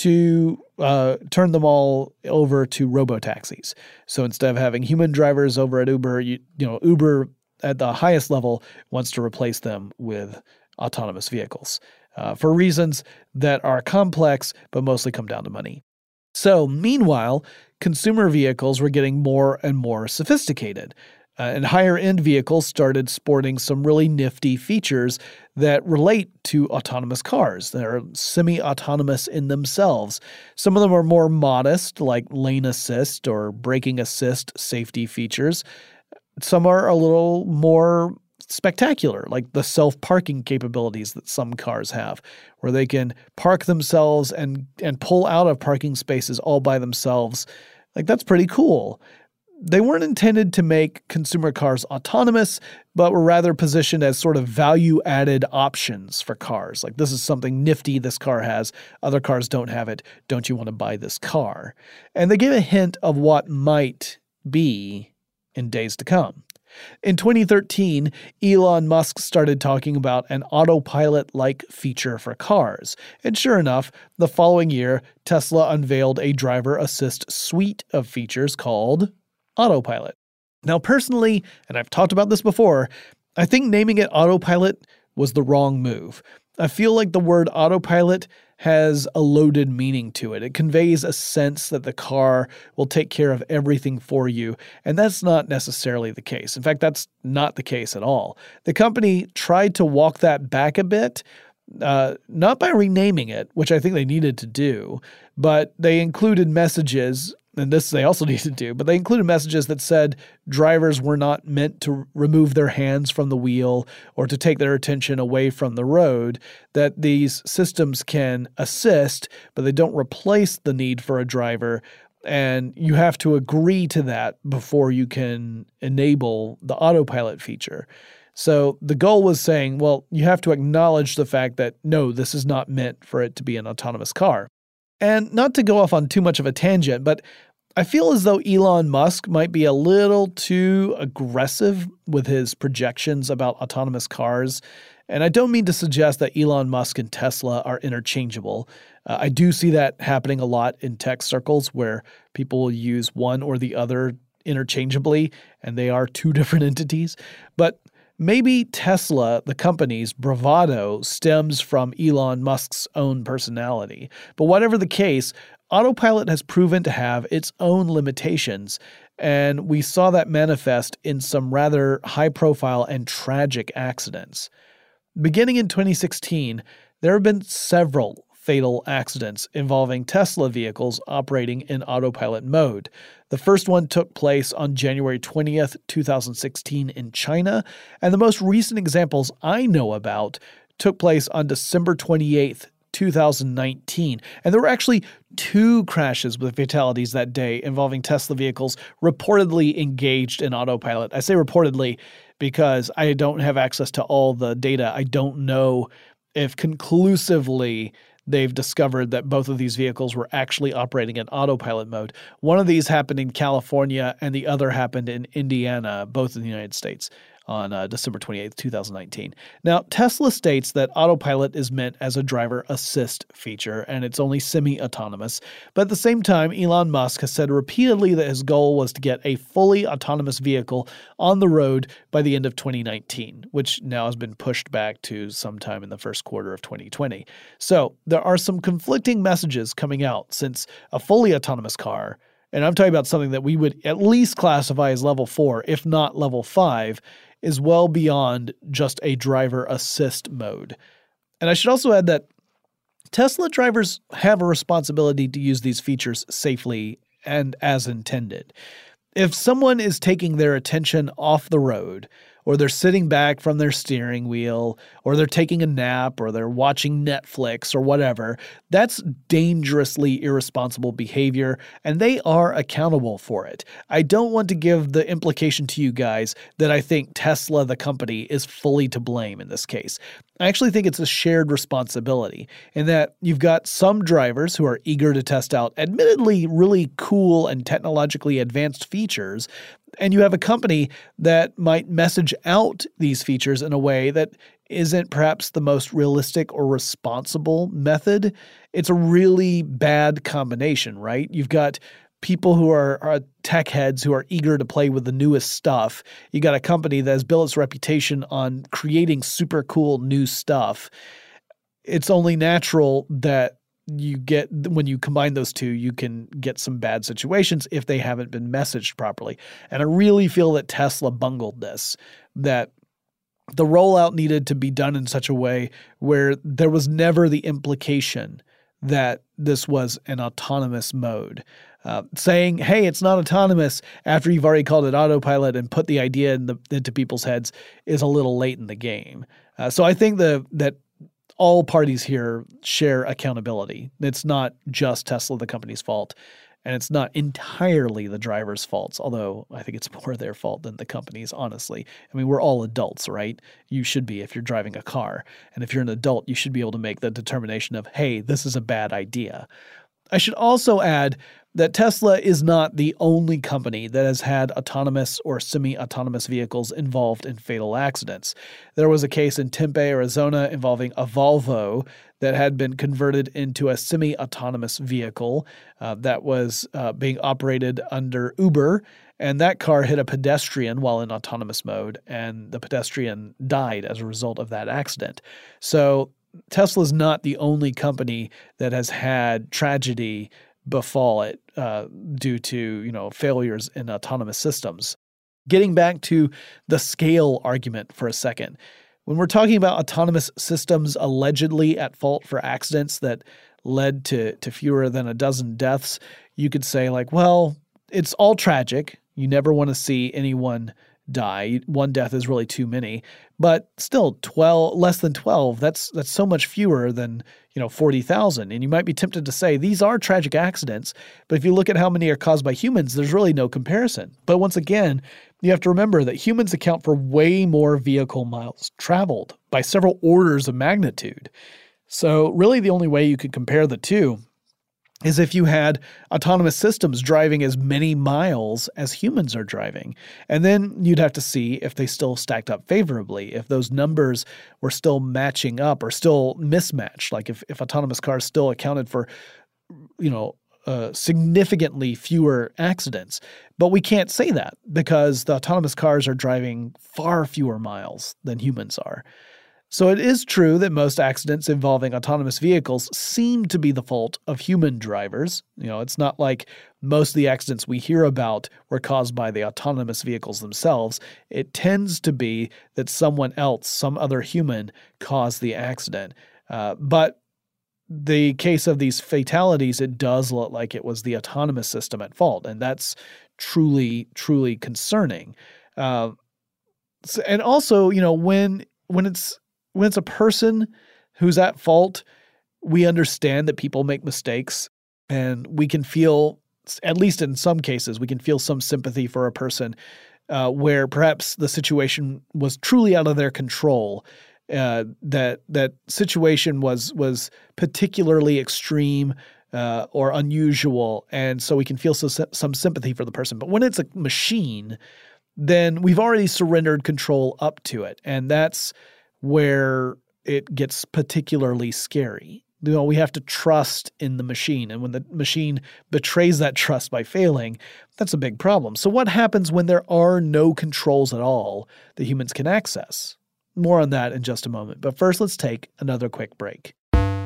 to uh, turn them all over to robotaxis. So instead of having human drivers over at Uber, you, you know, Uber at the highest level wants to replace them with autonomous vehicles uh, for reasons that are complex but mostly come down to money. So meanwhile, consumer vehicles were getting more and more sophisticated. Uh, and higher-end vehicles started sporting some really nifty features that relate to autonomous cars. They're semi-autonomous in themselves. Some of them are more modest, like lane assist or braking assist safety features. Some are a little more spectacular, like the self-parking capabilities that some cars have, where they can park themselves and, and pull out of parking spaces all by themselves. Like, that's pretty cool. They weren't intended to make consumer cars autonomous, but were rather positioned as sort of value-added options for cars. Like, this is something nifty this car has. Other cars don't have it. Don't you want to buy this car? And they give a hint of what might be in days to come. In twenty thirteen, Elon Musk started talking about an autopilot-like feature for cars. And sure enough, the following year, Tesla unveiled a driver assist suite of features called Autopilot. Now, personally, and I've talked about this before, I think naming it Autopilot was the wrong move. I feel like the word autopilot has a loaded meaning to it. It conveys a sense that the car will take care of everything for you, and that's not necessarily the case. In fact, that's not the case at all. The company tried to walk that back a bit, uh, not by renaming it, which I think they needed to do, but they included messages, and this they also need to do, but they included messages that said drivers were not meant to remove their hands from the wheel or to take their attention away from the road, that these systems can assist, but they don't replace the need for a driver, and you have to agree to that before you can enable the autopilot feature. So the goal was saying, well, you have to acknowledge the fact that, no, this is not meant for it to be an autonomous car. And not to go off on too much of a tangent, but I feel as though Elon Musk might be a little too aggressive with his projections about autonomous cars. And I don't mean to suggest that Elon Musk and Tesla are interchangeable. Uh, I do see that happening a lot in tech circles where people will use one or the other interchangeably, and they are two different entities. But maybe Tesla, the company's bravado, stems from Elon Musk's own personality. But whatever the case, Autopilot has proven to have its own limitations, and we saw that manifest in some rather high-profile and tragic accidents. Beginning in twenty sixteen, there have been several fatal accidents involving Tesla vehicles operating in autopilot mode. The first one took place on January twentieth, twenty sixteen in China, and the most recent examples I know about took place on December twenty-eighth, twenty nineteen. And there were actually two crashes with fatalities that day involving Tesla vehicles reportedly engaged in autopilot. I say reportedly because I don't have access to all the data. I don't know if conclusively they've discovered that both of these vehicles were actually operating in autopilot mode. One of these happened in California and the other happened in Indiana, both in the United States, on uh, December twenty-eighth, twenty nineteen. Now, Tesla states that autopilot is meant as a driver assist feature, and it's only semi-autonomous. But at the same time, Elon Musk has said repeatedly that his goal was to get a fully autonomous vehicle on the road by the end of twenty nineteen, which now has been pushed back to sometime in the first quarter of twenty twenty. So there are some conflicting messages coming out since a fully autonomous car, and I'm talking about something that we would at least classify as level four, if not level five, is well beyond just a driver assist mode. And I should also add that Tesla drivers have a responsibility to use these features safely and as intended. If someone is taking their attention off the road, or they're sitting back from their steering wheel, or they're taking a nap, or they're watching Netflix or whatever, that's dangerously irresponsible behavior, and they are accountable for it. I don't want to give the implication to you guys that I think Tesla, the company, is fully to blame in this case. I actually think it's a shared responsibility in that you've got some drivers who are eager to test out admittedly really cool and technologically advanced features, and you have a company that might message out these features in a way that isn't perhaps the most realistic or responsible method. It's a really bad combination, right? You've got people who are, are tech heads who are eager to play with the newest stuff. You got a company that has built its reputation on creating super cool new stuff. It's only natural that you get, when you combine those two, you can get some bad situations if they haven't been messaged properly. And I really feel that Tesla bungled this, that the rollout needed to be done in such a way where there was never the implication that this was an autonomous mode. Uh, saying, hey, it's not autonomous after you've already called it autopilot and put the idea in the, into people's heads is a little late in the game. Uh, so I think the, that all parties here share accountability. It's not just Tesla, the company's fault, and it's not entirely the driver's faults, although I think it's more their fault than the company's, honestly. I mean, we're all adults, right? You should be if you're driving a car. And if you're an adult, you should be able to make the determination of, hey, this is a bad idea. I should also add that Tesla is not the only company that has had autonomous or semi-autonomous vehicles involved in fatal accidents. There was a case in Tempe, Arizona involving a Volvo that had been converted into a semi-autonomous vehicle uh, that was uh, being operated under Uber, and that car hit a pedestrian while in autonomous mode, and the pedestrian died as a result of that accident. So Tesla's not the only company that has had tragedy befall it uh, due to, you know, failures in autonomous systems. Getting back to the scale argument for a second, when we're talking about autonomous systems allegedly at fault for accidents that led to, to fewer than a dozen deaths, you could say like, well, it's all tragic. You never want to see anyone die. One death is really too many, but still twelve, less than twelve, that's that's so much fewer than, you know, forty thousand. And you might be tempted to say these are tragic accidents, but if you look at how many are caused by humans, there's really no comparison. But once again, you have to remember that humans account for way more vehicle miles traveled by several orders of magnitude. So really the only way you could compare the two is if you had autonomous systems driving as many miles as humans are driving. And then you'd have to see if they still stacked up favorably, if those numbers were still matching up or still mismatched, like if, if autonomous cars still accounted for, you know, uh, significantly fewer accidents. But we can't say that because the autonomous cars are driving far fewer miles than humans are. So it is true that most accidents involving autonomous vehicles seem to be the fault of human drivers. You know, it's not like most of the accidents we hear about were caused by the autonomous vehicles themselves. It tends to be that someone else, some other human, caused the accident. Uh, but the case of these fatalities, it does look like it was the autonomous system at fault, and that's truly, truly concerning. Uh, so, and also, you know, when when it's When it's a person who's at fault, we understand that people make mistakes, and we can feel, at least in some cases, we can feel some sympathy for a person uh, where perhaps the situation was truly out of their control. Uh, that that situation was was particularly extreme uh, or unusual, and so we can feel so, some sympathy for the person. But when it's a machine, then we've already surrendered control up to it, and that's where it gets particularly scary. You know, we have to trust in the machine, and when the machine betrays that trust by failing, that's a big problem. So what happens when there are no controls at all that humans can access? More on that in just a moment, but first let's take another quick break.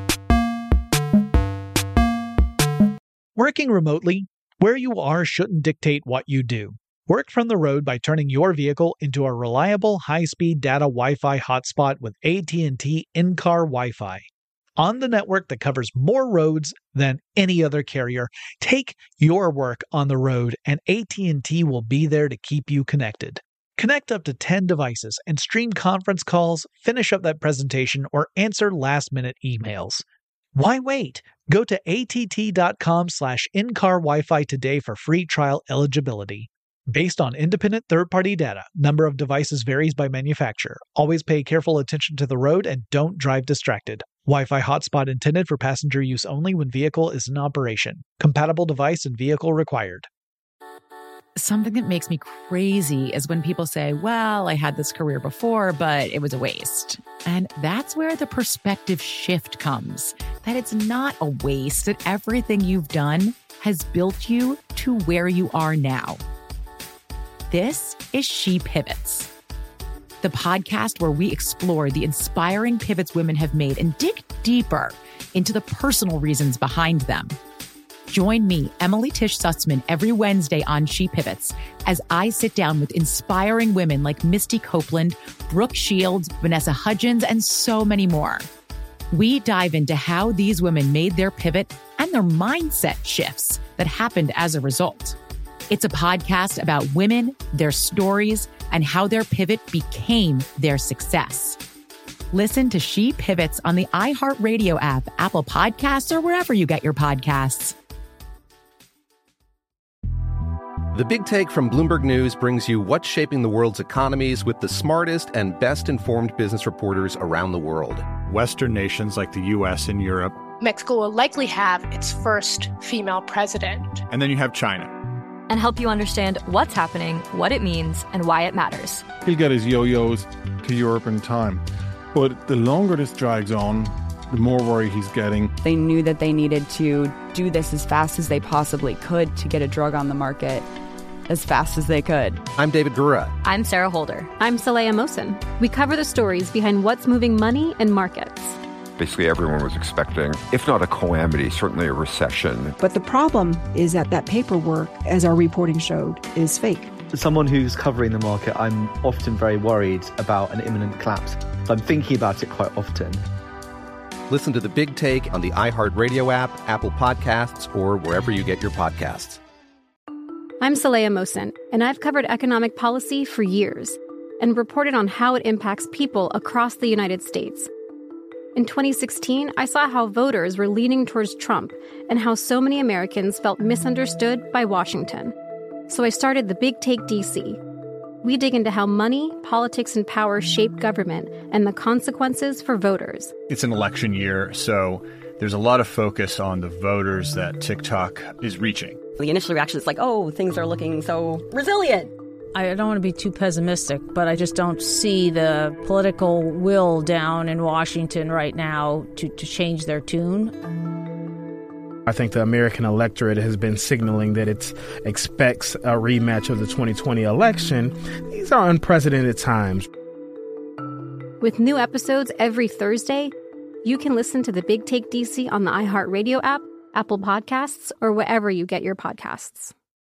Working remotely, where you are shouldn't dictate what you do. Work from the road by turning your vehicle into a reliable high-speed data Wi-Fi hotspot with A T and T in-car Wi-Fi. On the network that covers more roads than any other carrier, take your work on the road and A T and T will be there to keep you connected. Connect up to ten devices and stream conference calls, finish up that presentation, or answer last-minute emails. Why wait? Go to att.com slash in-car Wi-Fi today for free trial eligibility. Based on independent third-party data, number of devices varies by manufacturer. Always pay careful attention to the road and don't drive distracted. Wi-Fi hotspot intended for passenger use only when vehicle is in operation. Compatible device and vehicle required. Something that makes me crazy is when people say, well, I had this career before, but it was a waste. And that's where the perspective shift comes. That it's not a waste, that everything you've done has built you to where you are now. This is She Pivots, the podcast where we explore the inspiring pivots women have made and dig deeper into the personal reasons behind them. Join me, Emily Tish Sussman, every Wednesday on She Pivots as I sit down with inspiring women like Misty Copeland, Brooke Shields, Vanessa Hudgens, and so many more. We dive into how these women made their pivot and their mindset shifts that happened as a result. It's a podcast about women, their stories, and how their pivot became their success. Listen to She Pivots on the iHeartRadio app, Apple Podcasts, or wherever you get your podcasts. The Big Take from Bloomberg News brings you what's shaping the world's economies with the smartest and best-informed business reporters around the world. Western nations like the U S and Europe. Mexico will likely have its first female president. And then you have China. And help you understand what's happening, what it means, and why it matters. He'll get his yo-yos to Europe in time. But the longer this drags on, the more worry he's getting. They knew that they needed to do this as fast as they possibly could to get a drug on the market as fast as they could. I'm David Gura. I'm Sarah Holder. I'm Saleha Mohsen. We cover the stories behind what's moving money and markets. Basically, everyone was expecting, if not a calamity, certainly a recession. But the problem is that that paperwork, as our reporting showed, is fake. As someone who's covering the market, I'm often very worried about an imminent collapse. I'm thinking about it quite often. Listen to The Big Take on the iHeartRadio app, Apple Podcasts, or wherever you get your podcasts. I'm Saleha Mohsen, and I've covered economic policy for years and reported on how it impacts people across the United States. In twenty sixteen, I saw how voters were leaning towards Trump and how so many Americans felt misunderstood by Washington. So I started The Big Take D C. We dig into how money, politics, and power shape government and the consequences for voters. It's an election year, so there's a lot of focus on the voters that TikTok is reaching. The initial reaction is like, oh, things are looking so resilient. I don't want to be too pessimistic, but I just don't see the political will down in Washington right now to, to change their tune. I think the American electorate has been signaling that it expects a rematch of the twenty twenty election. These are unprecedented times. With new episodes every Thursday, you can listen to The Big Take D C on the iHeartRadio app, Apple Podcasts, or wherever you get your podcasts.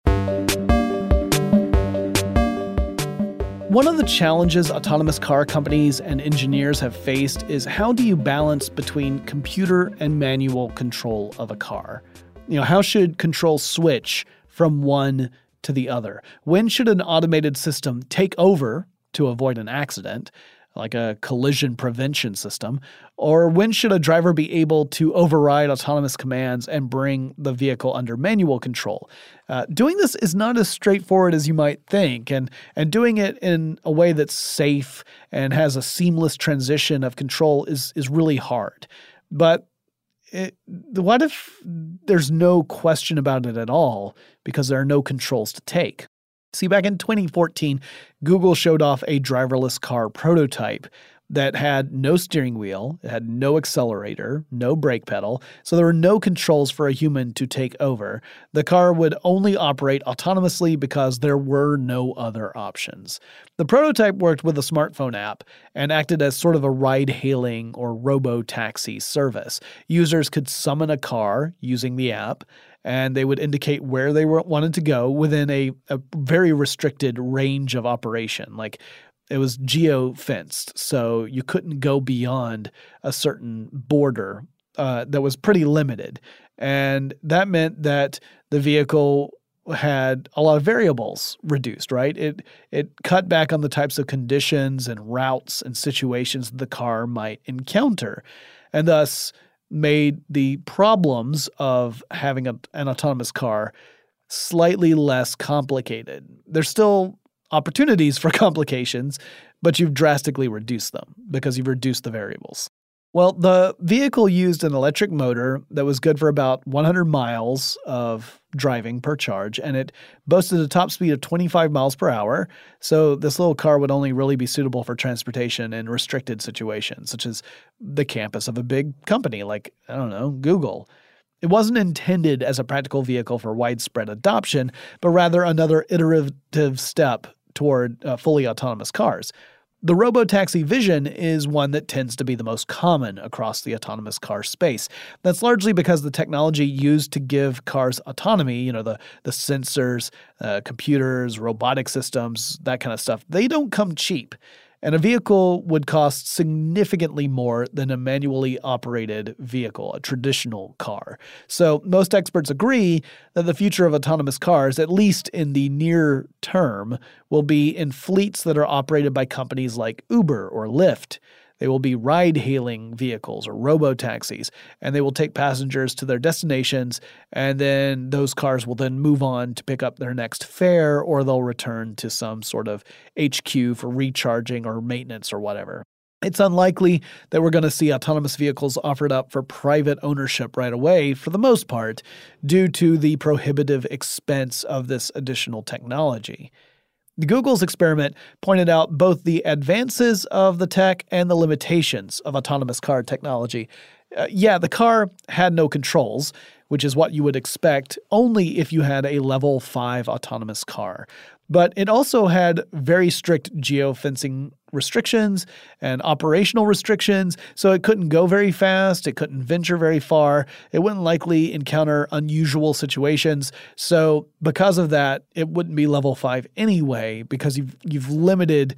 One of the challenges autonomous car companies and engineers have faced is how do you balance between computer and manual control of a car? You know, how should control switch from one to the other? When should an automated system take over to avoid an accident, like a collision prevention system? Or when should a driver be able to override autonomous commands and bring the vehicle under manual control? Uh, doing this is not as straightforward as you might think, and, and doing it in a way that's safe and has a seamless transition of control is, is really hard. But it, what if there's no question about it at all because there are no controls to take? See, back in twenty fourteen, Google showed off a driverless car prototype that had no steering wheel, it had no accelerator, no brake pedal, so there were no controls for a human to take over. The car would only operate autonomously because there were no other options. The prototype worked with a smartphone app and acted as sort of a ride-hailing or robo-taxi service. Users could summon a car using the app, and they would indicate where they were, wanted to go within a, a very restricted range of operation. Like, it was geo-fenced, so you couldn't go beyond a certain border uh, that was pretty limited. And that meant that the vehicle had a lot of variables reduced, right? It it cut back on the types of conditions and routes and situations the car might encounter, and thus made the problems of having a, an autonomous car slightly less complicated. There's still opportunities for complications, but you've drastically reduced them because you've reduced the variables. Well, the vehicle used an electric motor that was good for about one hundred miles of driving per charge, and it boasted a top speed of twenty-five miles per hour. So this little car would only really be suitable for transportation in restricted situations, such as the campus of a big company like, I don't know, Google. It wasn't intended as a practical vehicle for widespread adoption, but rather another iterative step toward uh, fully autonomous cars. The robotaxi vision is one that tends to be the most common across the autonomous car space. That's largely because the technology used to give cars autonomy, you know, the, the sensors, uh, computers, robotic systems, that kind of stuff, they don't come cheap. And a vehicle would cost significantly more than a manually operated vehicle, a traditional car. So most experts agree that the future of autonomous cars, at least in the near term, will be in fleets that are operated by companies like Uber or Lyft. They will be ride-hailing vehicles or robo-taxis, and they will take passengers to their destinations, and then those cars will then move on to pick up their next fare, or they'll return to some sort of H Q for recharging or maintenance or whatever. It's unlikely that we're going to see autonomous vehicles offered up for private ownership right away, for the most part, due to the prohibitive expense of this additional technology. Google's experiment pointed out both the advances of the tech and the limitations of autonomous car technology. Uh, yeah, the car had no controls, which is what you would expect only if you had a level five autonomous car. But it also had very strict geofencing restrictions and operational restrictions, so it couldn't go very fast, it couldn't venture very far, it wouldn't likely encounter unusual situations. So because of that, it wouldn't be level five anyway, because you've you've limited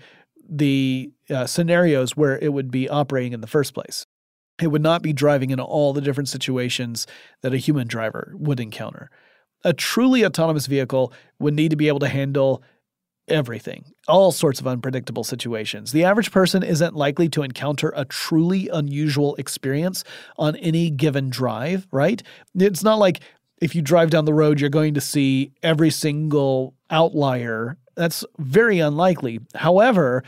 the uh, scenarios where it would be operating in the first place. It would not be driving in all the different situations that a human driver would encounter. A truly autonomous vehicle would need to be able to handle everything, all sorts of unpredictable situations. The average person isn't likely to encounter a truly unusual experience on any given drive, right? It's not like if you drive down the road, you're going to see every single outlier. That's very unlikely. However,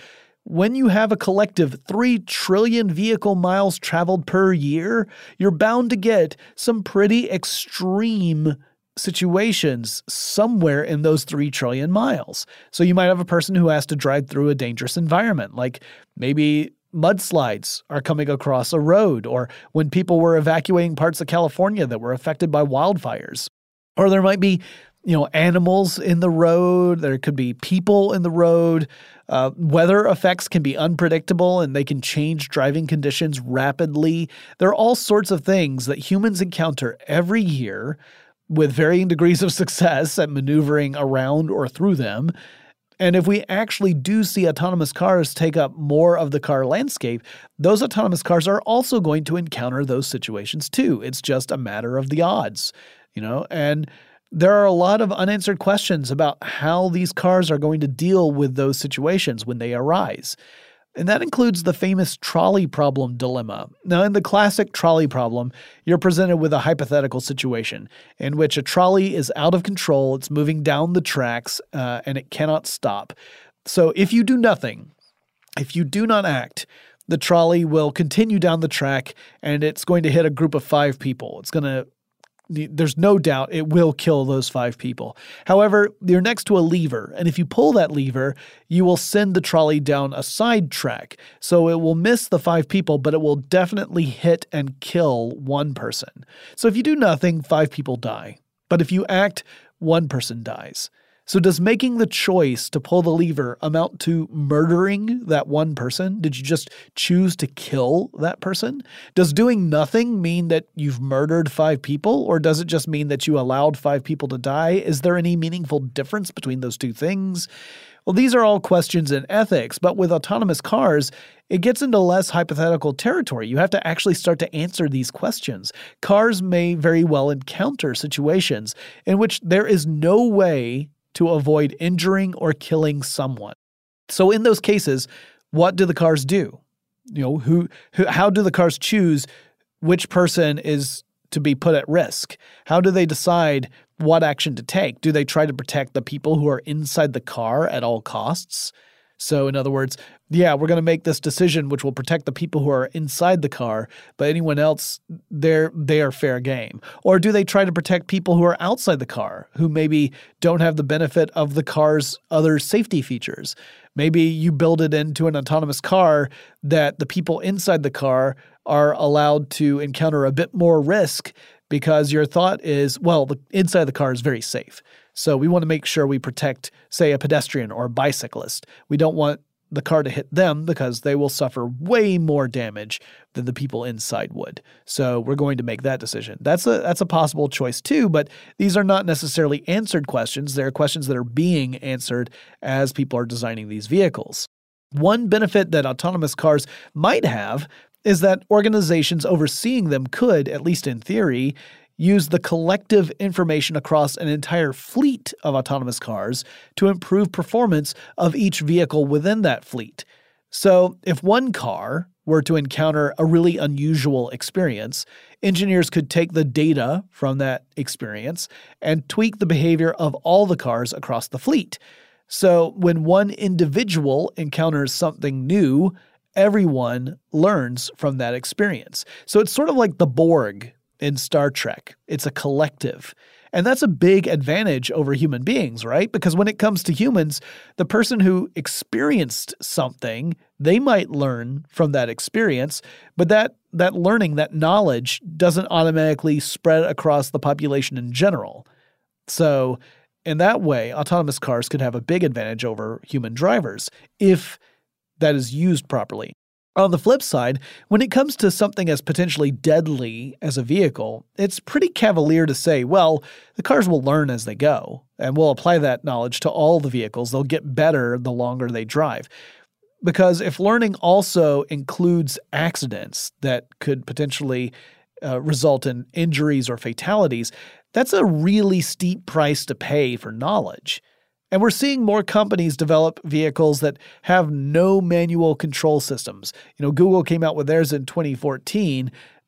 when you have a collective three trillion vehicle miles traveled per year, you're bound to get some pretty extreme situations somewhere in those three trillion miles. So you might have a person who has to drive through a dangerous environment, like maybe mudslides are coming across a road, or when people were evacuating parts of California that were affected by wildfires. Or there might be, you know, animals in the road. There could be people in the road. Uh, weather effects can be unpredictable and they can change driving conditions rapidly. There are all sorts of things that humans encounter every year with varying degrees of success at maneuvering around or through them. And if we actually do see autonomous cars take up more of the car landscape, those autonomous cars are also going to encounter those situations too. It's just a matter of the odds, you know, and there are a lot of unanswered questions about how these cars are going to deal with those situations when they arise. And that includes the famous trolley problem dilemma. Now, in the classic trolley problem, you're presented with a hypothetical situation in which a trolley is out of control, it's moving down the tracks, uh, and it cannot stop. So if you do nothing, if you do not act, the trolley will continue down the track and it's going to hit a group of five people. It's going to There's no doubt it will kill those five people. However, you're next to a lever, and if you pull that lever, you will send the trolley down a side track. So it will miss the five people, but it will definitely hit and kill one person. So if you do nothing, five people die. But if you act, one person dies. So does making the choice to pull the lever amount to murdering that one person? Did you just choose to kill that person? Does doing nothing mean that you've murdered five people, or does it just mean that you allowed five people to die? Is there any meaningful difference between those two things? Well, these are all questions in ethics, but with autonomous cars, it gets into less hypothetical territory. You have to actually start to answer these questions. Cars may very well encounter situations in which there is no way to avoid injuring or killing someone. So in those cases, what do the cars do? You know, who, who how do the cars choose which person is to be put at risk? How do they decide what action to take? Do they try to protect the people who are inside the car at all costs? So in other words, yeah, we're going to make this decision which will protect the people who are inside the car, but anyone else, they're, they are fair game. Or do they try to protect people who are outside the car, who maybe don't have the benefit of the car's other safety features? Maybe you build it into an autonomous car that the people inside the car are allowed to encounter a bit more risk because your thought is, well, the inside the car is very safe. So we want to make sure we protect, say, a pedestrian or a bicyclist. We don't want the car to hit them because they will suffer way more damage than the people inside would. So we're going to make that decision. That's a that's a possible choice too, but these are not necessarily answered questions. They're questions that are being answered as people are designing these vehicles. One benefit that autonomous cars might have is that organizations overseeing them could, at least in theory, use the collective information across an entire fleet of autonomous cars to improve performance of each vehicle within that fleet. So if one car were to encounter a really unusual experience, engineers could take the data from that experience and tweak the behavior of all the cars across the fleet. So when one individual encounters something new, everyone learns from that experience. So it's sort of like the Borg in Star Trek. It's a collective. And that's a big advantage over human beings, right? Because when it comes to humans, the person who experienced something, they might learn from that experience, but that that learning, that knowledge doesn't automatically spread across the population in general. So in that way, autonomous cars could have a big advantage over human drivers if that is used properly. On the flip side, when it comes to something as potentially deadly as a vehicle, it's pretty cavalier to say, well, the cars will learn as they go, and we'll apply that knowledge to all the vehicles. They'll get better the longer they drive. Because if learning also includes accidents that could potentially uh, result in injuries or fatalities, that's a really steep price to pay for knowledge. And we're seeing more companies develop vehicles that have no manual control systems. You know, Google came out with theirs in twenty fourteen.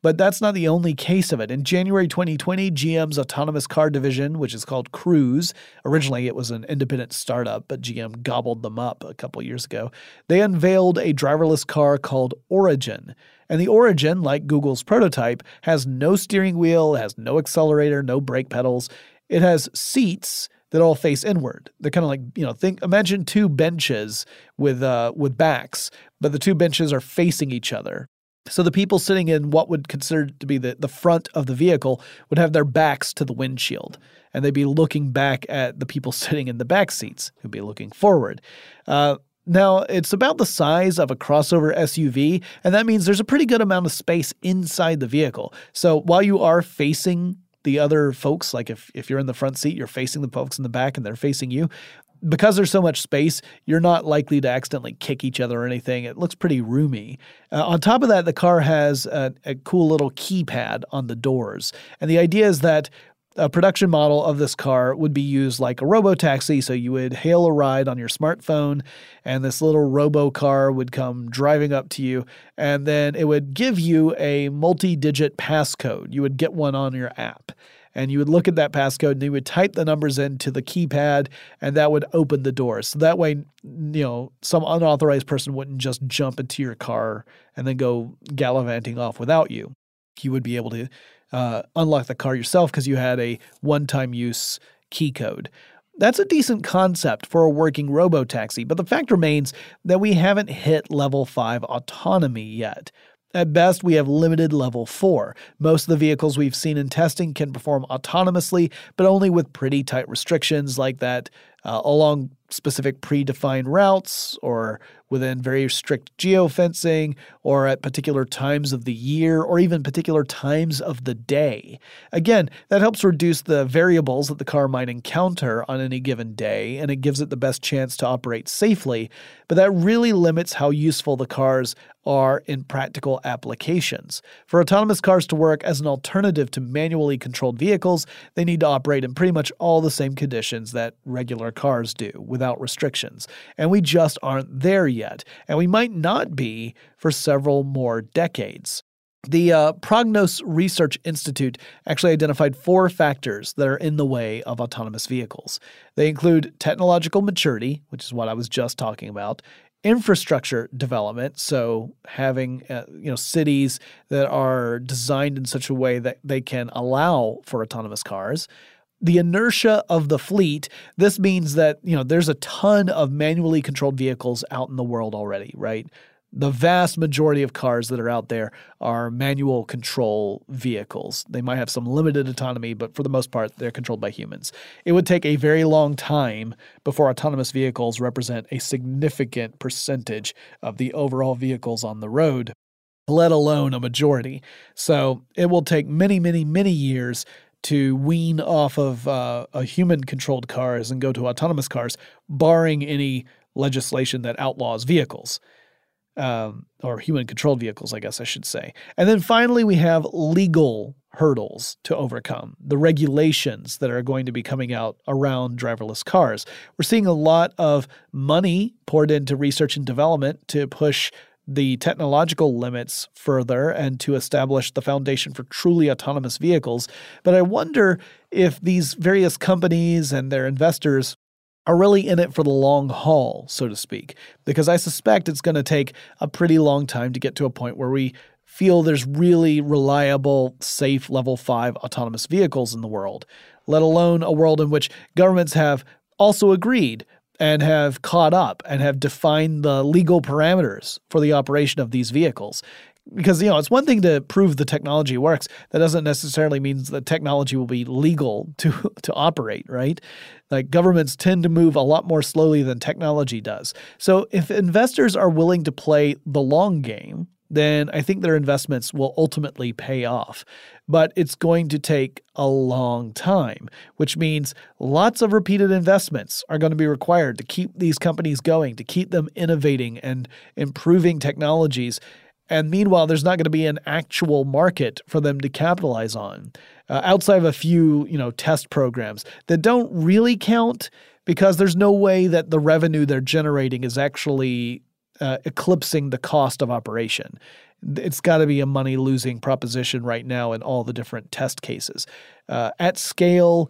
But that's not the only case of it. In January twenty twenty, G M's autonomous car division, which is called Cruise, originally it was an independent startup, but G M gobbled them up a couple years ago, they unveiled a driverless car called Origin. And the Origin, like Google's prototype, has no steering wheel, has no accelerator, no brake pedals. It has seats that all face inward. They're kind of like, you know, think imagine two benches with uh, with backs, but the two benches are facing each other. So the people sitting in what would consider to be the, the front of the vehicle would have their backs to the windshield, and they'd be looking back at the people sitting in the back seats who'd be looking forward. Uh, now, it's about the size of a crossover S U V, and that means there's a pretty good amount of space inside the vehicle. So while you are facing the other folks, like if, if you're in the front seat, you're facing the folks in the back and they're facing you, because there's so much space, you're not likely to accidentally kick each other or anything. It looks pretty roomy. Uh, on top of that, the car has a, a cool little keypad on the doors. And the idea is that a production model of this car would be used like a robo-taxi. So you would hail a ride on your smartphone, and this little robo-car would come driving up to you, and then it would give you a multi-digit passcode. You would get one on your app. And you would look at that passcode and you would type the numbers into the keypad, and that would open the doors. So that way, you know, some unauthorized person wouldn't just jump into your car and then go gallivanting off without you. You would be able to uh, unlock the car yourself because you had a one-time use key code. That's a decent concept for a working robo-taxi, but the fact remains that we haven't hit level five autonomy yet. At best, we have limited level four. Most of the vehicles we've seen in testing can perform autonomously, but only with pretty tight restrictions like that uh, along specific predefined routes or within very strict geofencing or at particular times of the year or even particular times of the day. Again, that helps reduce the variables that the car might encounter on any given day, and it gives it the best chance to operate safely, but that really limits how useful the cars are in practical applications. For autonomous cars to work as an alternative to manually controlled vehicles, they need to operate in pretty much all the same conditions that regular cars do, without restrictions. And we just aren't there yet, and we might not be for several more decades. The uh, Prognos Research Institute actually identified four factors that are in the way of autonomous vehicles. They include technological maturity, which is what I was just talking about, infrastructure development, so having uh, you know cities that are designed in such a way that they can allow for autonomous cars. The inertia of the fleet. This means that you know there's a ton of manually controlled vehicles out in the world already, right? The vast majority of cars that are out there are manual control vehicles. They might have some limited autonomy, but for the most part, they're controlled by humans. It would take a very long time before autonomous vehicles represent a significant percentage of the overall vehicles on the road, let alone a majority. So it will take many, many, many years to wean off of uh, a human-controlled cars and go to autonomous cars, barring any legislation that outlaws vehicles. Um, or human-controlled vehicles, I guess I should say. And then finally, we have legal hurdles to overcome, the regulations that are going to be coming out around driverless cars. We're seeing a lot of money poured into research and development to push the technological limits further and to establish the foundation for truly autonomous vehicles. But I wonder if these various companies and their investors are really in it for the long haul, so to speak, because I suspect it's going to take a pretty long time to get to a point where we feel there's really reliable, safe level five autonomous vehicles in the world, let alone a world in which governments have also agreed and have caught up and have defined the legal parameters for the operation of these vehicles. Because, you know, it's one thing to prove the technology works. That doesn't necessarily mean the technology will be legal to to operate, right? Like governments tend to move a lot more slowly than technology does. So if investors are willing to play the long game, then I think their investments will ultimately pay off. But it's going to take a long time, which means lots of repeated investments are going to be required to keep these companies going, to keep them innovating and improving technologies. And meanwhile, there's not going to be an actual market for them to capitalize on uh, outside of a few, you know, test programs that don't really count because there's no way that the revenue they're generating is actually uh, eclipsing the cost of operation. It's got to be a money-losing proposition right now in all the different test cases. Uh, at scale,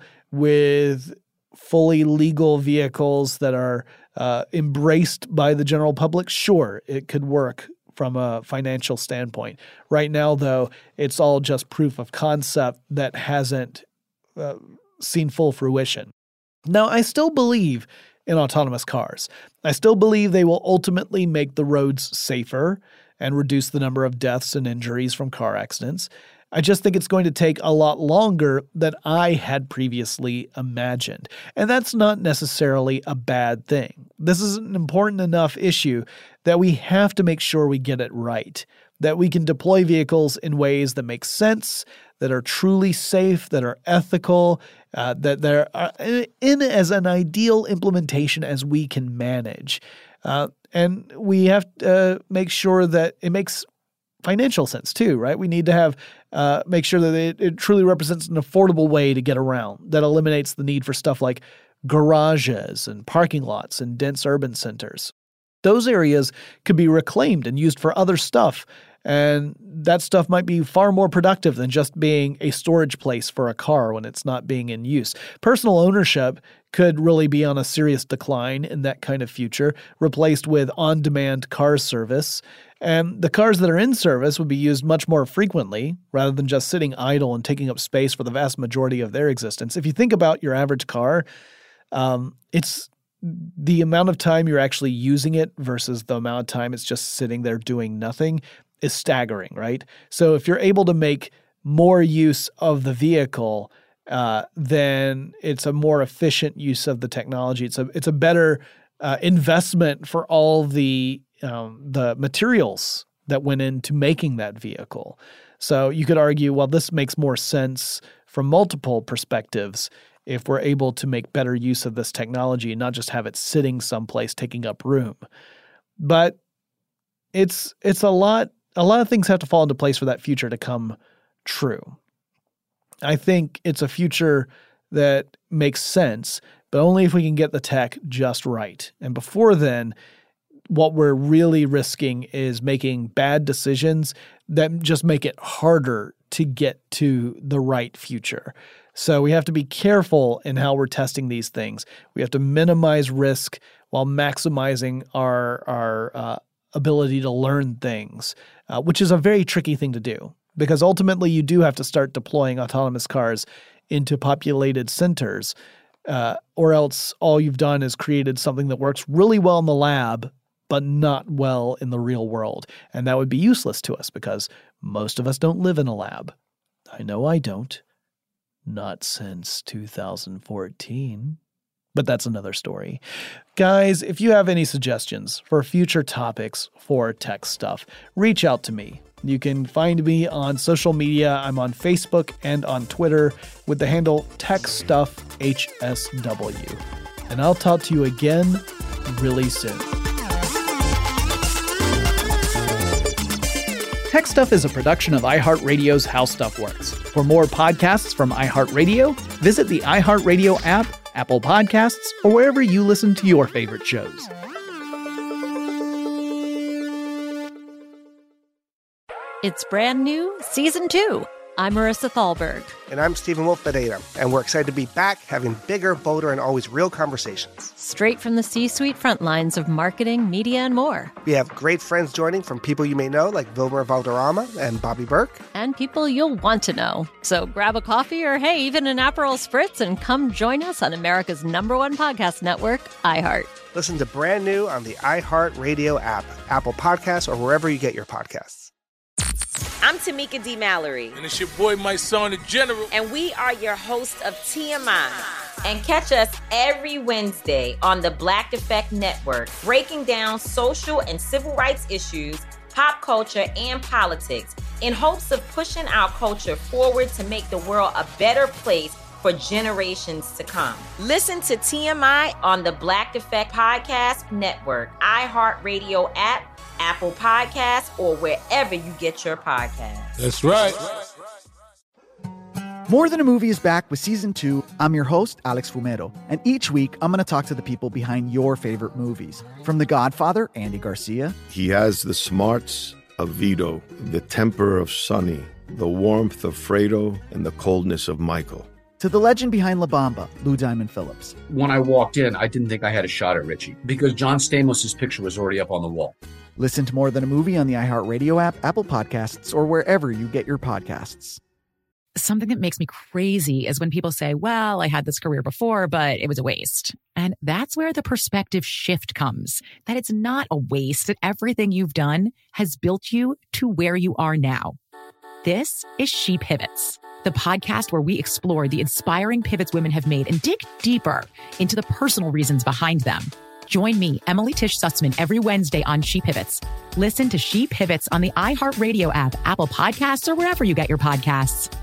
with fully legal vehicles that are uh, embraced by the general public, sure, it could work from a financial standpoint. Right now, though, it's all just proof of concept that hasn't uh, seen full fruition. Now, I still believe in autonomous cars. I still believe they will ultimately make the roads safer and reduce the number of deaths and injuries from car accidents. I just think it's going to take a lot longer than I had previously imagined. And that's not necessarily a bad thing. This is an important enough issue that we have to make sure we get it right, that we can deploy vehicles in ways that make sense, that are truly safe, that are ethical, uh, that they're in as an ideal implementation as we can manage. Uh, and we have to uh, make sure that it makes financial sense too, right? We need to have uh, make sure that it, it truly represents an affordable way to get around that eliminates the need for stuff like garages and parking lots in dense urban centers. Those areas could be reclaimed and used for other stuff, and that stuff might be far more productive than just being a storage place for a car when it's not being in use. Personal ownership could really be on a serious decline in that kind of future, replaced with on-demand car service. And the cars that are in service would be used much more frequently rather than just sitting idle and taking up space for the vast majority of their existence. If you think about your average car, um, it's the amount of time you're actually using it versus the amount of time it's just sitting there doing nothing is staggering, right? So if you're able to make more use of the vehicle, uh, then it's a more efficient use of the technology. It's a it's a better uh, investment for all the um, the materials that went into making that vehicle. So you could argue, well, this makes more sense from multiple perspectives if we're able to make better use of this technology and not just have it sitting someplace taking up room. But it's it's a lot. A lot of things have to fall into place for that future to come true. I think it's a future that makes sense, but only if we can get the tech just right. And before then, what we're really risking is making bad decisions that just make it harder to get to the right future. So we have to be careful in how we're testing these things. We have to minimize risk while maximizing our our uh, ability to learn things, uh, which is a very tricky thing to do because ultimately you do have to start deploying autonomous cars into populated centers, uh, or else all you've done is created something that works really well in the lab, but not well in the real world. And that would be useless to us because most of us don't live in a lab. I know I don't. Not since two thousand fourteen. But that's another story. Guys, if you have any suggestions for future topics for tech stuff, reach out to me. You can find me on social media. I'm on Facebook and on Twitter with the handle TechStuffHSW. And I'll talk to you again really soon. Tech Stuff is a production of iHeartRadio's How Stuff Works. For more podcasts from iHeartRadio, visit the iHeartRadio app, Apple Podcasts, or wherever you listen to your favorite shows. It's brand new, season two. I'm Marissa Thalberg. And I'm Stephen Wolf Bedeta, and we're excited to be back having bigger, bolder, and always real conversations. Straight from the C-suite front lines of marketing, media, and more. We have great friends joining from people you may know, like Wilmer Valderrama and Bobby Burke. And people you'll want to know. So grab a coffee or, hey, even an Aperol Spritz and come join us on America's number one podcast network, iHeart. Listen to brand new on the iHeartRadio app, Apple Podcasts, or wherever you get your podcasts. I'm Tamika D. Mallory. And it's your boy, my son, the General. And we are your hosts of T M I. And catch us every Wednesday on the Black Effect Network, breaking down social and civil rights issues, pop culture, and politics in hopes of pushing our culture forward to make the world a better place for generations to come. Listen to T M I on the Black Effect Podcast Network, iHeartRadio app, Apple Podcasts, or wherever you get your podcasts. That's right. More Than a Movie is back with season two. I'm your host, Alex Fumero, and each week I'm going to talk to the people behind your favorite movies. From The Godfather, Andy Garcia. He has the smarts of Vito, the temper of Sonny, the warmth of Fredo, and the coldness of Michael. To the legend behind La Bamba, Lou Diamond Phillips. When I walked in, I didn't think I had a shot at Richie because John Stamos' picture was already up on the wall. Listen to More Than a Movie on the iHeartRadio app, Apple Podcasts, or wherever you get your podcasts. Something that makes me crazy is when people say, well, I had this career before, but it was a waste. And that's where the perspective shift comes, that it's not a waste, that everything you've done has built you to where you are now. This is She Pivots, the podcast where we explore the inspiring pivots women have made and dig deeper into the personal reasons behind them. Join me, Emily Tish Sussman, every Wednesday on She Pivots. Listen to She Pivots on the iHeartRadio app, Apple Podcasts, or wherever you get your podcasts.